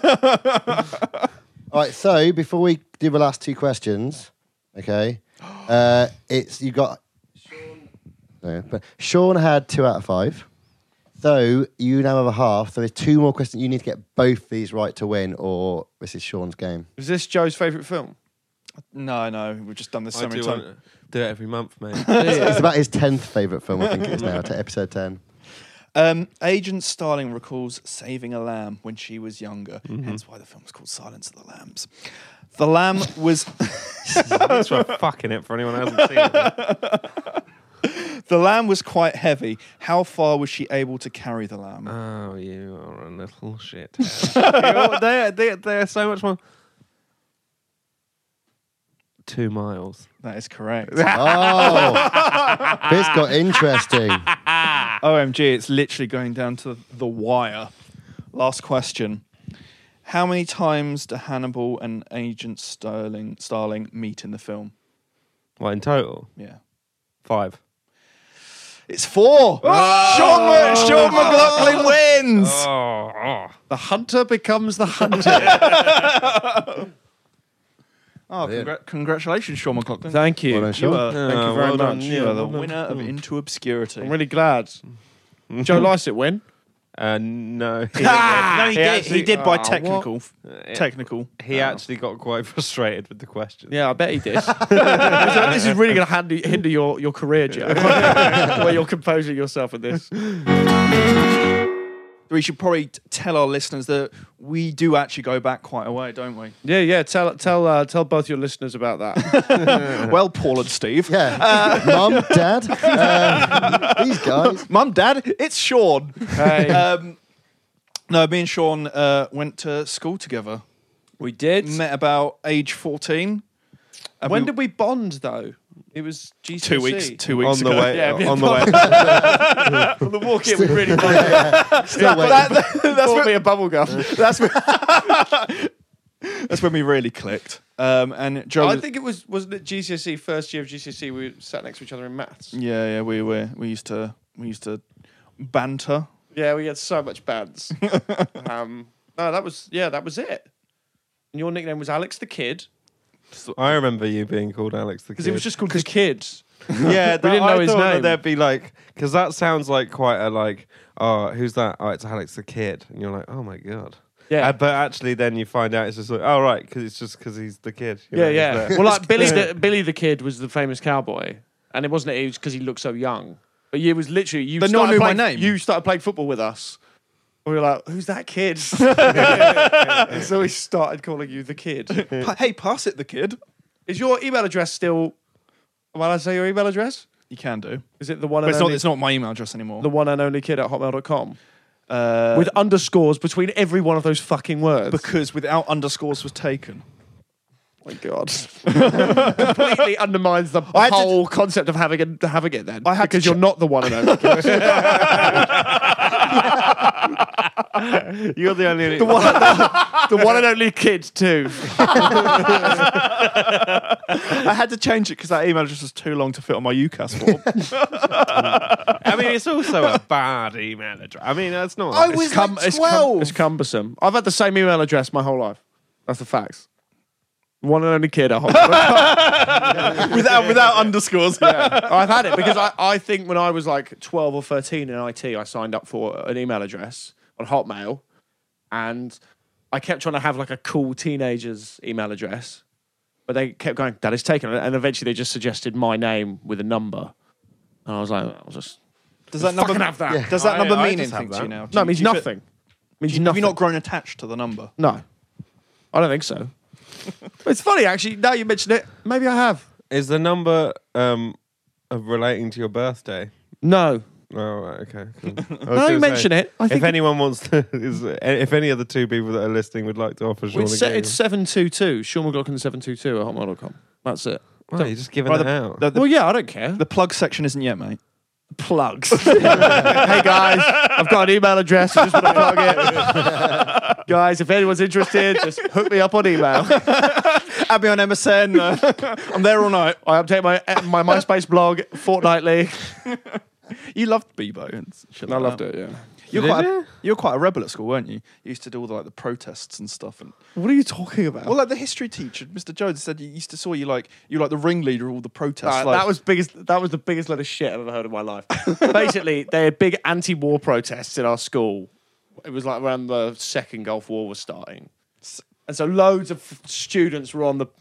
Speaker 3: All right, so before we do the last 2 questions, okay, it's you got. No, but Sean had 2 out of 5. So you now have a half. So there's 2 more questions. You need to get both these right to win, or this is Sean's game.
Speaker 4: Is this Joe's favourite film?
Speaker 1: No, we've just done this so
Speaker 2: I
Speaker 1: many
Speaker 2: do
Speaker 1: times.
Speaker 2: want to do it every month, mate.
Speaker 3: It's about his 10th favourite film, I think it is now, to episode 10.
Speaker 1: Agent Starling recalls saving a lamb when she was younger, hence why the film's called Silence of the Lambs. The lamb was
Speaker 2: Thanks for fucking it for anyone who hasn't seen it.
Speaker 1: the lamb was quite heavy. How far was she able to carry the lamb?
Speaker 2: Oh, you are a little shit. They're so much more. 2 miles.
Speaker 1: That is correct.
Speaker 3: Oh, this got interesting.
Speaker 1: OMG, it's literally going down to the wire. Last question. How many times do Hannibal and Agent Starling meet in the film?
Speaker 2: What, in total?
Speaker 1: Yeah.
Speaker 2: 5.
Speaker 1: It's 4. Sean McLaughlin wins.
Speaker 2: Oh.
Speaker 4: The hunter becomes the hunted.
Speaker 1: Oh, congratulations, Sean McLaughlin.
Speaker 4: Thank you.
Speaker 3: Well done, Sean.
Speaker 4: Thank you very
Speaker 2: well done.
Speaker 4: much.
Speaker 1: You are the
Speaker 2: well done.
Speaker 1: winner of Into Obscurity.
Speaker 4: I'm really glad. Joe Lycett win.
Speaker 2: No.
Speaker 1: No, he
Speaker 2: He
Speaker 1: did.
Speaker 2: actually-
Speaker 1: He did by
Speaker 4: what?
Speaker 1: technical. Technical.
Speaker 2: He actually got quite frustrated with the question.
Speaker 4: Yeah, I bet he did. This is really going to hinder your career, Joe. Where you're composing yourself with this.
Speaker 1: We should probably tell our listeners that we do actually go back quite a way, don't we?
Speaker 4: Yeah. Tell both your listeners about that.
Speaker 1: Well, Paul and Steve.
Speaker 3: Yeah. Mum, Dad, these guys.
Speaker 1: Mum, Dad, it's Sean.
Speaker 4: Hey.
Speaker 1: No, me and Sean went to school together.
Speaker 4: We did.
Speaker 1: Met about age 14.
Speaker 4: When did we bond though? It was GCSE.
Speaker 1: 2 weeks. 2 weeks
Speaker 2: on the
Speaker 1: ago.
Speaker 2: way.
Speaker 4: Yeah,
Speaker 2: on the way.
Speaker 4: On the walk in, we really bonded.
Speaker 3: Still waiting.
Speaker 4: That's bought me a bubble gum.
Speaker 1: That's when we really clicked. And Joe,
Speaker 4: I think it wasn't it GCSE first year of GCSE? We sat next to each other in maths.
Speaker 1: yeah, we used to banter.
Speaker 4: Yeah, we had so much bands. No, that was it. And your nickname was Alex the Kid
Speaker 2: I remember you being called Alex the Kid.
Speaker 4: because it was just called the Kid.
Speaker 2: Yeah,
Speaker 4: We didn't know his
Speaker 2: thought that
Speaker 4: name.
Speaker 2: there'd be like, because that sounds like quite a like, oh, who's that? Oh, it's Alex the Kid, and you're like, oh my god.
Speaker 4: Yeah.
Speaker 2: But actually, then you find out it's just like, oh right, because it's just because he's the kid. You know, he's
Speaker 4: Yeah.
Speaker 2: there.
Speaker 4: Well, like Billy the Kid was the famous cowboy, and it wasn't it was because he looked so young. But it was literally you.
Speaker 1: But no one
Speaker 4: started
Speaker 1: knew my
Speaker 4: playing-
Speaker 1: name.
Speaker 4: You started playing football with us. We were like, "Who's that kid?" And so we started calling you the Kid.
Speaker 1: Hey, pass it, the kid.
Speaker 4: Is your email address still? Will I say your email address?
Speaker 1: You can do.
Speaker 4: Is it the one
Speaker 1: But
Speaker 4: and
Speaker 1: it's
Speaker 4: only?
Speaker 1: not my email address anymore.
Speaker 4: The one and only kid at hotmail.com
Speaker 1: Uh,
Speaker 4: with underscores between every one of those fucking words.
Speaker 1: because without underscores was taken.
Speaker 4: Oh my God, completely undermines the
Speaker 1: I had to-
Speaker 4: whole concept of having it. Then
Speaker 1: I had to
Speaker 4: because you're not the one and only.
Speaker 2: You're the only.
Speaker 4: the one and only kid too.
Speaker 1: I had to change it because that email address was too long to fit on my UCAS form.
Speaker 2: I mean, it's also a bad email address. I mean, that's not.
Speaker 3: I was like 12.
Speaker 4: It's cumbersome. I've had the same email address my whole life. That's the facts. One and only kid at hotmail.com.
Speaker 1: without underscores.
Speaker 4: I've had it because I think when I was like 12 or 13 in IT, I signed up for an email address on Hotmail, and I kept trying to have like a cool teenager's email address, but they kept going, that is taken. And eventually they just suggested my name with a number. And I was like, I'll just
Speaker 1: Does that number
Speaker 4: fucking have that.
Speaker 3: Yeah.
Speaker 1: Does that number
Speaker 2: I
Speaker 1: mean
Speaker 2: just
Speaker 1: anything
Speaker 2: have
Speaker 1: to you
Speaker 2: that.
Speaker 1: now?
Speaker 4: No, it means nothing. It means
Speaker 1: Have
Speaker 4: nothing.
Speaker 1: you not grown attached to the number?
Speaker 4: No. I don't think so. It's funny, actually, now you mention it, maybe I have.
Speaker 2: Is the number of relating to your birthday?
Speaker 4: No.
Speaker 2: Oh, right, okay. Cool.
Speaker 4: Now you mention it, I think
Speaker 2: If anyone wants to, if any other two people that are listening would like to offer Sean a game,
Speaker 4: it's 722, Sean McLaughlin 722 at hotmail.com. That's it.
Speaker 2: wow, you're just giving
Speaker 1: Right,
Speaker 2: it out.
Speaker 1: The
Speaker 4: Well, yeah, I don't care.
Speaker 1: the plug section isn't yet, mate.
Speaker 4: Plugs. Hey guys, I've got an email address. I just want to plug it. Guys, if anyone's interested, just hook me up on email.
Speaker 1: Add me on MSN. I'm there all night.
Speaker 4: I update my MySpace blog fortnightly.
Speaker 1: You loved Bebo and shit
Speaker 4: I
Speaker 1: like
Speaker 4: loved
Speaker 1: that.
Speaker 4: it, yeah.
Speaker 1: You were
Speaker 2: Did
Speaker 1: quite
Speaker 2: you?
Speaker 1: you were quite a rebel at school, weren't you? You used to do all the protests and stuff. And
Speaker 4: What are you talking about?
Speaker 1: well, like the history teacher, Mr. Jones, said you used to saw you like the ringleader of all the protests.
Speaker 4: That
Speaker 1: like,
Speaker 4: was the biggest load of shit I've ever heard in my life. Basically, they had big anti-war protests in our school. It was like around the Second Gulf War was starting, and so loads of students were on the.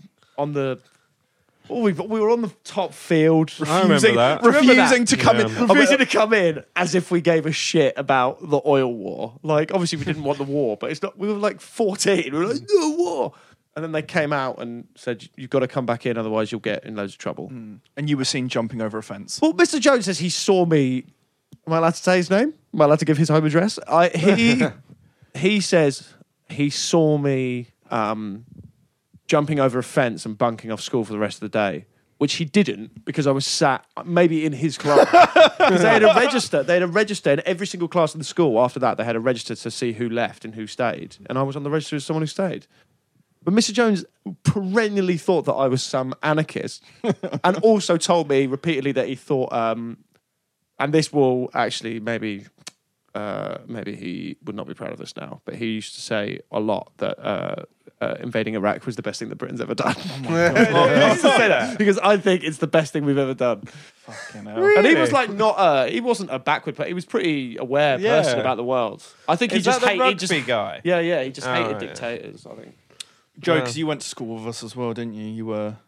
Speaker 4: We were on the top field,
Speaker 2: I remember that.
Speaker 1: refusing to come in.
Speaker 2: Yeah.
Speaker 4: refusing to come in as if we gave a shit about the oil war. Like, obviously, we didn't want the war, but it's not. We were like 14. We were like, no war. And then they came out and said, "You've got to come back in, otherwise you'll get in loads of trouble."
Speaker 1: And you were seen jumping over a fence.
Speaker 4: Well, Mr. Jones says he saw me. Am I allowed to say his name? Am I allowed to give his home address? He says he saw me jumping over a fence and bunking off school for the rest of the day, which he didn't because I was sat maybe in his class. Because they had a register. They had a register in every single class in the school. After that, they had a register to see who left and who stayed. And I was on the register as someone who stayed. But Mr. Jones perennially thought that I was some anarchist and also told me repeatedly that he thought, and this will actually maybe he would not be proud of this now, but he used to say a lot that invading Iraq was the best thing that Britain's ever done. He used to say that because I think it's the best thing we've ever done.
Speaker 1: Fucking hell.
Speaker 4: And he was like he wasn't a backward player. He was pretty aware person
Speaker 2: Yeah.
Speaker 4: about the world. I think he
Speaker 2: Is
Speaker 4: just
Speaker 2: that the
Speaker 4: hated.
Speaker 2: rugby guy?
Speaker 4: Yeah, he just hated
Speaker 2: right.
Speaker 4: dictators. I think.
Speaker 1: Joe, because you went to school with us as well, didn't you? You were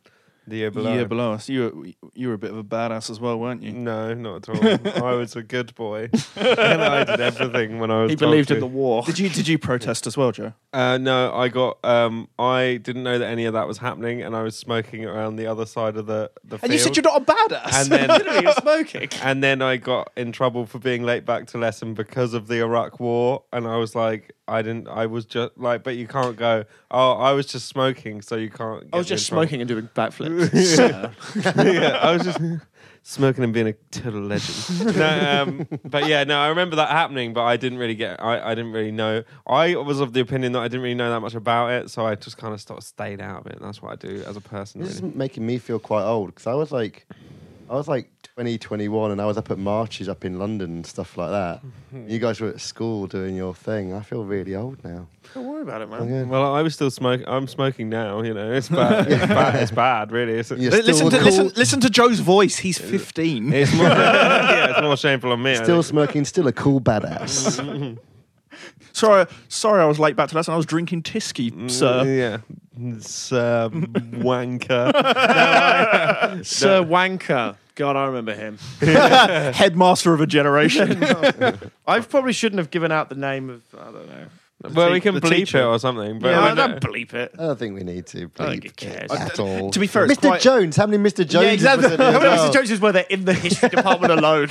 Speaker 2: The year below.
Speaker 1: Year below us. You were a bit of a badass as well, weren't you?
Speaker 2: No, not at all. I was a good boy, and I did everything when I was.
Speaker 4: He
Speaker 2: told
Speaker 4: believed
Speaker 2: to.
Speaker 4: in the war.
Speaker 1: Did you protest as well, Joe?
Speaker 2: No, I got. I didn't know that any of that was happening, and I was smoking around the other side of the field.
Speaker 1: And you said you're not a badass.
Speaker 2: And then,
Speaker 4: You're smoking.
Speaker 2: and then I got in trouble for being late back to lesson because of the Iraq War, and I was like, I was just like, but you can't go. Oh, I was just smoking, so you can't.
Speaker 4: I was
Speaker 2: get me
Speaker 4: just
Speaker 2: in trouble."
Speaker 4: smoking and doing backflips.
Speaker 2: Yeah, I was just smoking and being a total legend. No, but yeah, no, I remember that happening, but I didn't really I didn't really know. I was of the opinion that I didn't really know that much about it, so I just kind of stayed out of it. And that's what I do as a person.
Speaker 3: This is
Speaker 2: Really.
Speaker 3: making me feel quite old because I was like 20, 21 and I was up at marches up in London and stuff like that. You guys were at school doing your thing. I feel really old now.
Speaker 4: Don't worry about it, man.
Speaker 3: Okay.
Speaker 2: Well, I was still smoking. I'm smoking now. You know, it's bad. It's bad, really. It's,
Speaker 3: You're
Speaker 1: Listen
Speaker 3: still
Speaker 1: to
Speaker 3: cool-
Speaker 1: listen to Joe's voice. He's 15.
Speaker 2: it's more, yeah, it's more shameful on me. I
Speaker 3: Still
Speaker 2: think.
Speaker 3: smoking, still a cool badass.
Speaker 1: Sorry, I was late back to lesson. I was drinking Tisky, sir.
Speaker 2: Yeah, Sir Wanker.
Speaker 4: Sir Wanker. God, I remember him.
Speaker 1: Headmaster of a generation.
Speaker 4: I probably shouldn't have given out the name of, I don't know.
Speaker 2: Well, we can
Speaker 1: the
Speaker 2: bleep
Speaker 1: teacher.
Speaker 2: it or something. But
Speaker 4: Yeah,
Speaker 2: I
Speaker 4: I
Speaker 2: don't-
Speaker 4: don't bleep it.
Speaker 3: I don't think we need to.
Speaker 4: I don't
Speaker 3: bleep
Speaker 4: think it
Speaker 3: it
Speaker 4: cares.
Speaker 3: at all.
Speaker 1: To be fair, it's
Speaker 3: Mr.
Speaker 1: quite-
Speaker 3: Jones, how many Mr. Jones?
Speaker 4: Yeah, exactly.
Speaker 3: was there
Speaker 4: How
Speaker 3: as
Speaker 4: many
Speaker 3: well?
Speaker 4: Mr. Joneses were there in the history department alone?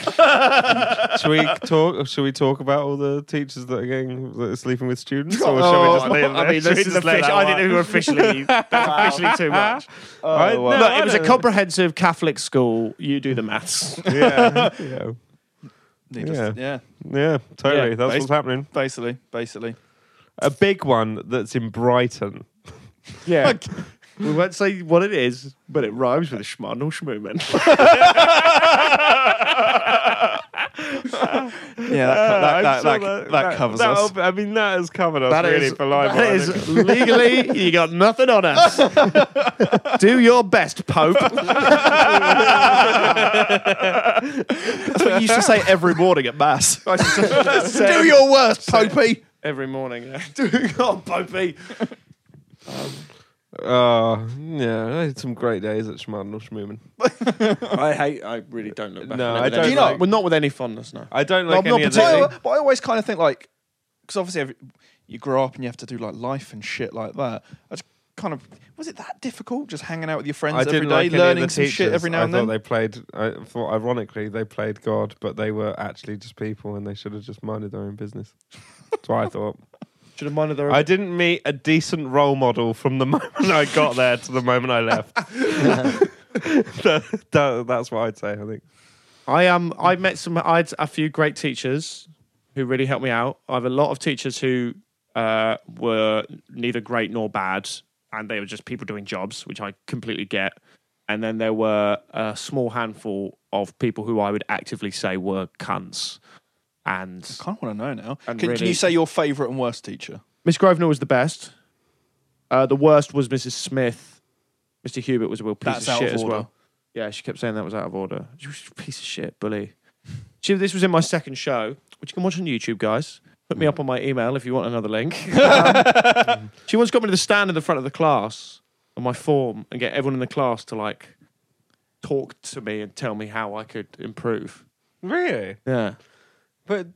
Speaker 2: Should we talk about all the teachers that are sleeping with students? Or shall we just leave
Speaker 4: I mean,
Speaker 2: it? Should we
Speaker 4: this is
Speaker 2: just let
Speaker 4: official.
Speaker 2: that
Speaker 4: I think
Speaker 2: one?
Speaker 4: they were officially, that's officially too much.
Speaker 2: I- no,
Speaker 4: Look,
Speaker 2: I
Speaker 4: it was a
Speaker 2: don't-
Speaker 4: comprehensive Catholic school. You do the maths.
Speaker 2: Yeah,
Speaker 1: Yeah,
Speaker 2: yeah, totally.
Speaker 1: Yeah,
Speaker 2: That's what's happening.
Speaker 1: basically.
Speaker 2: A big one that's in Brighton.
Speaker 4: Yeah. We won't say what it is, but it rhymes with a schmarnel schmooman.
Speaker 1: Yeah, that covers us.
Speaker 2: I mean, that has covered us
Speaker 4: That
Speaker 2: really
Speaker 4: is,
Speaker 2: for life.
Speaker 4: that is legally, you got nothing on us. Do your best, Pope.
Speaker 1: That's what you used to say every morning at mass.
Speaker 4: Do
Speaker 1: your worst, Popey.
Speaker 4: every morning. Yeah. Do your Popey.
Speaker 2: Yeah, I had some great days at Schmarden or Schmooman.
Speaker 4: I really don't look back.
Speaker 2: No,
Speaker 4: on it
Speaker 2: I
Speaker 4: with
Speaker 2: don't
Speaker 4: any-
Speaker 2: like-
Speaker 4: Well, not with any fondness, no.
Speaker 2: I don't like
Speaker 1: Not
Speaker 2: any of
Speaker 1: particularly,
Speaker 2: the...
Speaker 1: but I always kind of think like, because obviously you grow up and you have to do like life and shit like that. I just kind of, was it that difficult just hanging out with your friends
Speaker 2: I
Speaker 1: every
Speaker 2: didn't
Speaker 1: day,
Speaker 2: like any
Speaker 1: learning
Speaker 2: of the
Speaker 1: some
Speaker 2: teachers.
Speaker 1: shit every now and
Speaker 2: I
Speaker 1: then?
Speaker 2: thought they played. I thought, ironically, they played God, but they were actually just people, and they should have just minded their own business. That's what I thought.
Speaker 4: Should have minded their own.
Speaker 2: I didn't meet a decent role model from the moment I got there to the moment I left. That's what I'd say. I think.
Speaker 4: I had a few great teachers who really helped me out. I have a lot of teachers who were neither great nor bad, and they were just people doing jobs, which I completely get. And then there were a small handful of people who I would actively say were cunts. And
Speaker 1: I kind of want to know now.
Speaker 4: And
Speaker 1: Can
Speaker 4: really-
Speaker 1: you say your favourite and worst teacher?
Speaker 4: Miss Grosvenor was the best. The worst was Mrs. Smith. Mr. Hubert was a real piece
Speaker 1: That's
Speaker 4: of
Speaker 1: out
Speaker 4: shit
Speaker 1: of
Speaker 4: as
Speaker 1: order.
Speaker 4: well. Yeah, she kept saying that was out of order. She was a piece of shit, bully. This was in my second show, which you can watch on YouTube, guys. Put me up on my email if you want another link. She once got me to stand in the front of the class on my form and get everyone in the class to like talk to me and tell me how I could improve.
Speaker 2: Really?
Speaker 4: Yeah.
Speaker 2: But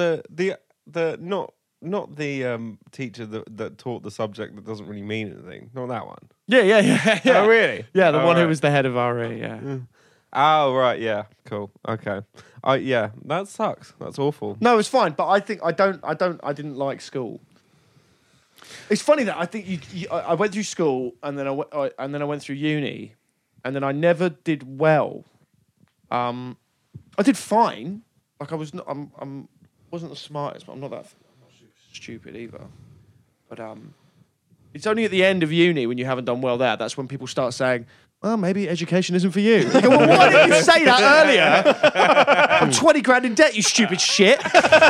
Speaker 2: not the teacher that taught the subject that doesn't really mean anything. Not that one.
Speaker 4: Yeah.
Speaker 2: Oh, really?
Speaker 4: Yeah, the
Speaker 2: Oh,
Speaker 4: one who
Speaker 2: right.
Speaker 4: was the head of RE, yeah.
Speaker 2: Oh, right. Yeah. Cool. Okay. Yeah. That sucks. That's awful.
Speaker 4: No, it's fine, but I think I didn't like school. It's funny that I think I went through school and then I went through uni, and then I never did well. I did fine. Like I was not, wasn't the smartest, but I'm not stupid either. But it's only at the end of uni when you haven't done well there. That's when people start saying, well, maybe education isn't for you. You go, well, why didn't you say that earlier? I'm 20 grand in debt, you stupid shit.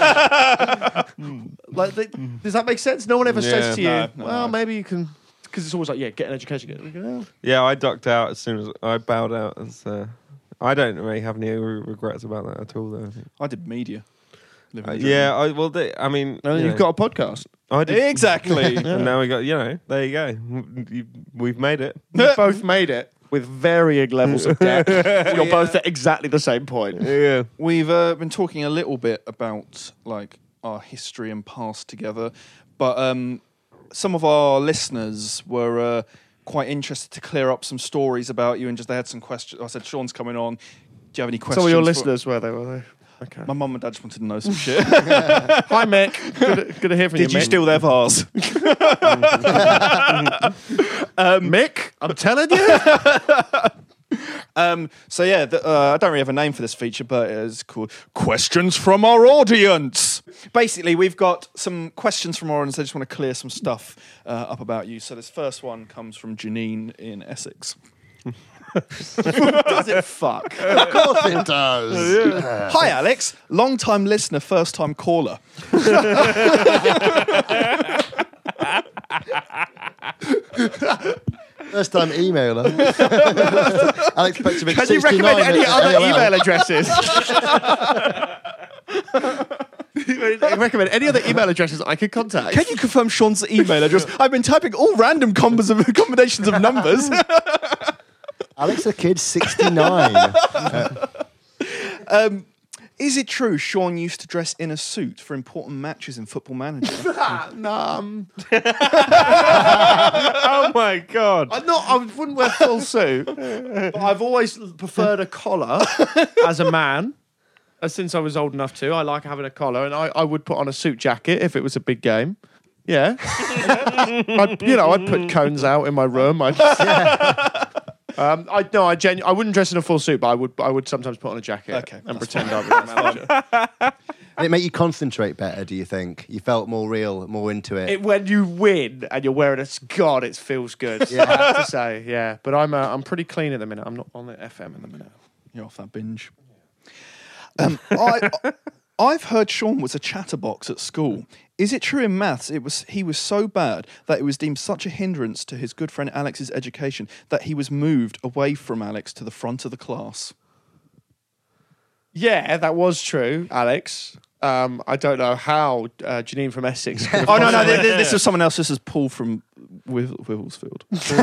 Speaker 4: Does that make sense? No one ever says to you,
Speaker 1: no.
Speaker 4: maybe you can, because it's always like, yeah, get an education. We go, "Oh."
Speaker 2: Yeah, I ducked out as soon as I bowed out. I don't really have any regrets about that at all, though. I think.
Speaker 1: I did media. Living the dream.
Speaker 2: Yeah,
Speaker 4: You've got a podcast.
Speaker 2: I did.
Speaker 1: Exactly.
Speaker 2: And now we got, there you go. We've made it.
Speaker 4: We both made it. with varying levels of depth. You're both at exactly the same point.
Speaker 2: Yeah.
Speaker 1: We've been talking a little bit about like our history and past together, but some of our listeners were quite interested to clear up some stories about you, and just they had some questions. I said, Sean's coming on. Do you have any questions?
Speaker 4: Some of your
Speaker 1: for-"
Speaker 4: listeners were they? Okay.
Speaker 1: My mum and dad just wanted to know some shit.
Speaker 4: Hi, Mick. Good to hear from you,
Speaker 1: Did you
Speaker 4: Mick.
Speaker 1: steal their vase?
Speaker 4: Mick, I'm telling you.
Speaker 1: So yeah, I don't really have a name for this feature, but it's called Questions from Our Audience. Basically, we've got some questions from our audience. I just want to clear some stuff up about you. So this first one comes from Janine in Essex.
Speaker 4: Does it fuck?
Speaker 3: Of course it does.
Speaker 1: Hi, Alex. Long-time listener, first-time caller.
Speaker 3: First time emailer. Alex Petrovic.
Speaker 4: Can you
Speaker 3: 69
Speaker 4: recommend any
Speaker 3: at
Speaker 4: other
Speaker 3: AOL.
Speaker 4: email addresses? Recommend any other email addresses I could contact?
Speaker 1: Can you confirm Sean's email address? I've been typing all random combinations of numbers.
Speaker 3: Alex the Kid 69.
Speaker 1: Is it true Sean used to dress in a suit for important matches in Football Manager?
Speaker 4: No,
Speaker 2: Oh my god.
Speaker 4: I wouldn't wear full suit. But I've always preferred a collar as a man. Since I was old enough to, I like having a collar, and I would put on a suit jacket if it was a big game. Yeah, I'd put cones out in my room. I wouldn't dress in a full suit, but I would sometimes put on a jacket and pretend I was a manager.
Speaker 3: Did it make you concentrate better, do you think? You felt more real, more into it?
Speaker 4: When you win and you're wearing a God, it feels good. I have to say, yeah. But I'm pretty clean at the minute. I'm not on the FM at the minute.
Speaker 1: You're off that binge. I've heard Sean was a chatterbox at school. Is it true in maths he was so bad that it was deemed such a hindrance to his good friend Alex's education that he was moved away from Alex to the front of the class?
Speaker 4: Yeah, that was true, Alex. I don't know how Janine from Essex.
Speaker 1: Oh no, this was someone else. This is Paul from Wivelsfield.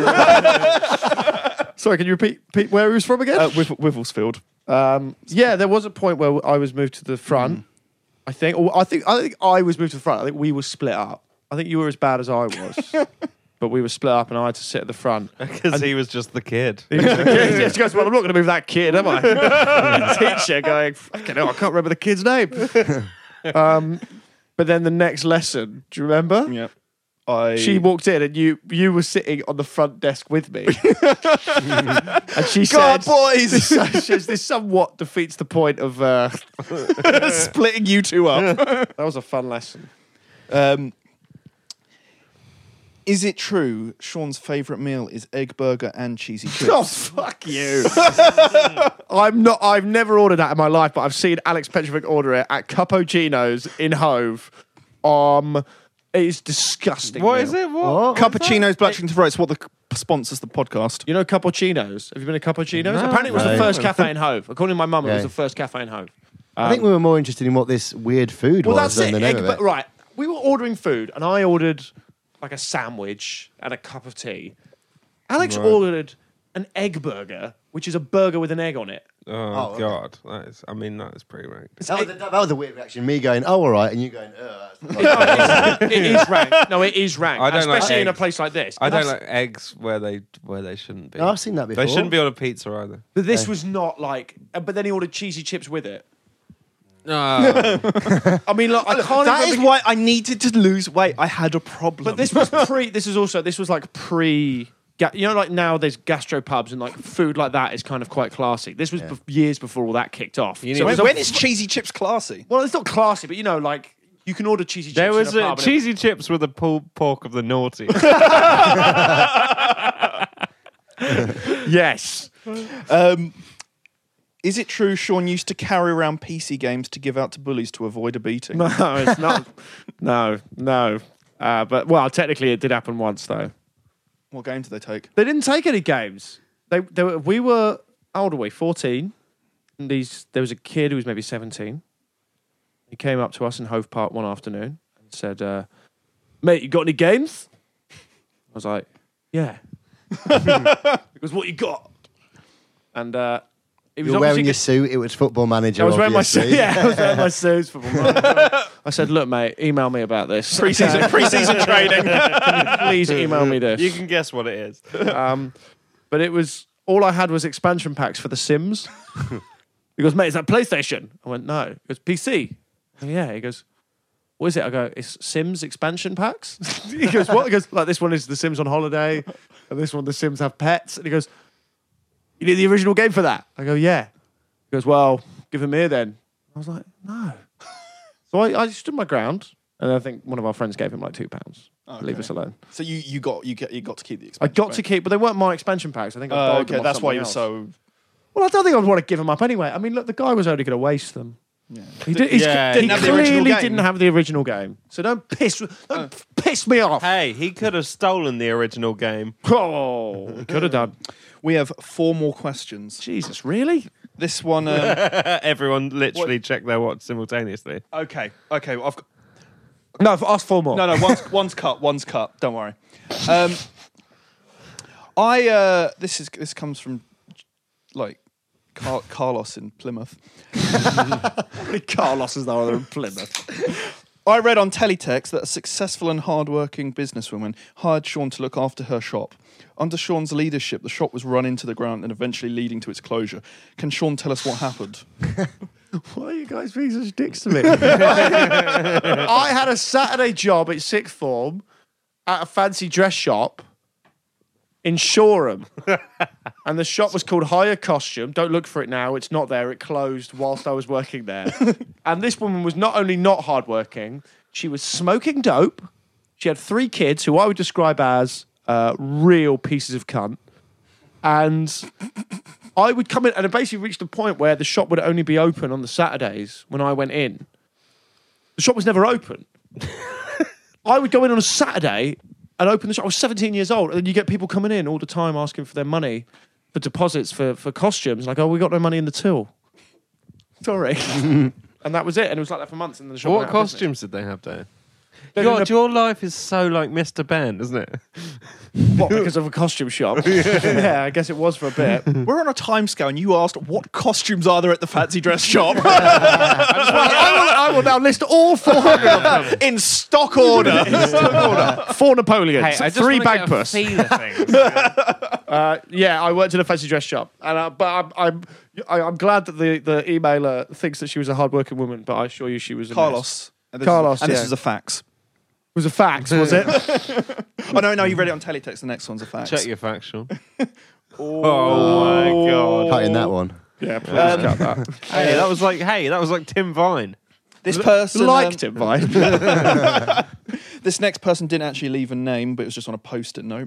Speaker 4: Sorry, can you repeat where he was from again?
Speaker 1: Wivelsfield.
Speaker 4: Yeah, there was a point where I was moved to the front. I think I was moved to the front. I think we were split up. I think you were as bad as I was, but we were split up, and I had to sit at the front.
Speaker 2: Because he was just the kid.
Speaker 4: He goes, well, I'm not going to move that kid, am I? Teacher going, fucking hell, I can't remember the kid's name. But then the next lesson, do you remember?
Speaker 1: Yeah.
Speaker 4: She walked in and you were sitting on the front desk with me. And she
Speaker 1: God,
Speaker 4: said,
Speaker 1: boys!
Speaker 4: this somewhat defeats the point of
Speaker 1: splitting you two up.
Speaker 4: that was a fun lesson.
Speaker 1: Is it true Sean's favourite meal is egg burger and cheesy chips?
Speaker 4: Oh, fuck you. I've never ordered that in my life, but I've seen Alex Petrovic order it at Cappuccino's in Hove. It is disgusting.
Speaker 2: What is it? What?
Speaker 1: Cappuccino's Black Chicken Throat. It's what sponsors the podcast.
Speaker 4: You know Cappuccino's? Have you been to Cappuccino's?
Speaker 2: No.
Speaker 4: Apparently it was the
Speaker 3: No.
Speaker 4: first cafe in Hove. According to my mum, it was
Speaker 3: Yeah.
Speaker 4: the first cafe in Hove.
Speaker 3: I think we were more interested in what this weird food
Speaker 4: Well,
Speaker 3: was
Speaker 4: that's
Speaker 3: than
Speaker 4: it.
Speaker 3: the name of it.
Speaker 4: Right. We were ordering food, and I ordered like a sandwich and a cup of tea. Alex ordered an egg burger, which is a burger with an egg on it.
Speaker 2: Oh,
Speaker 3: okay.
Speaker 2: God. That is pretty rank.
Speaker 3: That was a weird reaction. Me going, oh, all right, and you going,
Speaker 4: It is rank. No, it is rank.
Speaker 2: I don't like
Speaker 4: especially in a
Speaker 2: eggs.
Speaker 4: place like this.
Speaker 2: I don't
Speaker 4: That's-
Speaker 2: like eggs where they shouldn't be.
Speaker 3: No, I've seen that before.
Speaker 2: They shouldn't be on a pizza either.
Speaker 4: But this was not like. But then he ordered cheesy chips with it.
Speaker 2: No.
Speaker 4: I mean, look, I can't.
Speaker 1: That
Speaker 4: even
Speaker 1: is why I needed to lose weight. I had a problem.
Speaker 4: But this was pre. This was like pre. You know, like now there's gastropubs and like food like that is kind of quite classy. This was years before all that kicked off.
Speaker 2: You
Speaker 4: So
Speaker 2: need-
Speaker 4: it was
Speaker 1: when is cheesy chips classy?
Speaker 4: well, it's not classy, but you know, like you can order cheesy chips.
Speaker 2: There was
Speaker 4: in a pub and it-
Speaker 2: cheesy chips with the pulled pork of the naughty.
Speaker 4: Yes.
Speaker 1: Is it true Sean used to carry around PC games to give out to bullies to avoid a beating?
Speaker 4: No, it's not. No. But well, technically, it did happen once though.
Speaker 1: What game did they take?
Speaker 4: They didn't take any games. We were how old are we? 14. And there was a kid who was maybe 17. He came up to us in Hove Park one afternoon and said, "Mate, you got any games?" I was like, "Yeah." He goes, "What you got?" And he was
Speaker 3: You were wearing
Speaker 4: obviously
Speaker 3: your suit. It was Football Manager.
Speaker 4: I was wearing my suit.
Speaker 3: obviously.
Speaker 4: Yeah, I was wearing my suit. Football Manager. I said, "Look, mate, email me about this.
Speaker 1: Pre-season training.
Speaker 4: Please email me this."
Speaker 2: You can guess what it is.
Speaker 4: But it was all I had was expansion packs for The Sims. He goes, "Mate, is that PlayStation?" I went, "No." He goes, "PC?" I go, "Yeah." He goes, "What is it?" I go, "It's Sims expansion packs." He goes, "What?" He goes, "Like this one is The Sims on holiday, and this one The Sims have pets." And he goes, "You need the original game for that?" I go, "Yeah." He goes, "Well, give them here then." I was like, "No." So I stood my ground, and I think one of our friends gave him like £2. Leave us alone.
Speaker 1: So you got to keep the
Speaker 4: I
Speaker 1: expansion
Speaker 4: got to
Speaker 1: pack.
Speaker 4: keep, but they weren't my expansion packs. I think I borrowed
Speaker 1: Okay,
Speaker 4: them off
Speaker 1: that's why
Speaker 4: someone
Speaker 1: you were
Speaker 4: else.
Speaker 1: so.
Speaker 4: Well, I don't think I'd want to give them up anyway. I mean, look, the guy was only going to waste them.
Speaker 1: Yeah.
Speaker 4: He, did,
Speaker 2: Yeah,
Speaker 4: he
Speaker 2: didn't
Speaker 1: have the original
Speaker 4: clearly
Speaker 1: game.
Speaker 4: didn't have the original game. So don't piss me off.
Speaker 2: Hey, he could have stolen the original game.
Speaker 4: Oh, could have done.
Speaker 1: We have 4 more questions.
Speaker 4: Jesus, really?
Speaker 1: This one.
Speaker 2: Everyone literally checked their watch simultaneously.
Speaker 1: Okay. I've got.
Speaker 4: No, for us 4 more.
Speaker 1: No. One's cut. One's cut. Don't worry. This comes from like Carlos in Plymouth.
Speaker 4: Carlos is now in Plymouth.
Speaker 1: I read on teletext that a successful and hard-working businesswoman hired Sean to look after her shop. Under Sean's leadership, the shop was run into the ground and eventually leading to its closure. Can Sean tell us what happened?
Speaker 4: Why are you guys being such dicks to me? I had a Saturday job at sixth form at a fancy dress shop in Shoreham. And the shop was called Hire Costume. Don't look for it now. It's not there. It closed whilst I was working there. And this woman was not only not hardworking, she was smoking dope. She had 3 kids who I would describe as real pieces of cunt. And I would come in, and it basically reached a point where the shop would only be open on the Saturdays when I went in. The shop was never open. I would go in on a Saturday and open the shop. I was 17 years old, and then you get people coming in all the time asking for their money for deposits for costumes. Like, oh, we got no money in the till. Sorry. And that was it. And it was like that for months. And then the shop
Speaker 2: What
Speaker 4: went out of business.
Speaker 2: costumes did they have there?
Speaker 4: Then
Speaker 2: God,
Speaker 4: in
Speaker 2: your life is so like Mr. Ben, isn't it?
Speaker 4: What, because of a costume shop? Yeah, I guess it was for a bit.
Speaker 1: We're on a timescale, and you asked what costumes are there at the fancy dress shop
Speaker 4: I will now list all 400 of them.
Speaker 1: in stock order.
Speaker 4: 4 Napoleons, 3 Bagpuss.
Speaker 2: Things.
Speaker 4: Yeah, I worked in a fancy dress shop, and but I'm glad that the emailer thinks that she was a hardworking woman. But I assure you, she was a mess.
Speaker 1: Carlos.
Speaker 4: Carlos,
Speaker 1: and this
Speaker 4: yeah.
Speaker 1: is a fax.
Speaker 4: It was a fax, was it?
Speaker 1: Oh no, you read it on teletext. The next one's a fax.
Speaker 2: Check your factual. Oh my God.
Speaker 3: Cut in that one.
Speaker 4: Yeah, please cut that.
Speaker 2: Hey, that was like Tim Vine.
Speaker 1: This person
Speaker 4: Liked it, Vine.
Speaker 1: This next person didn't actually leave a name, but it was just on a post-it note.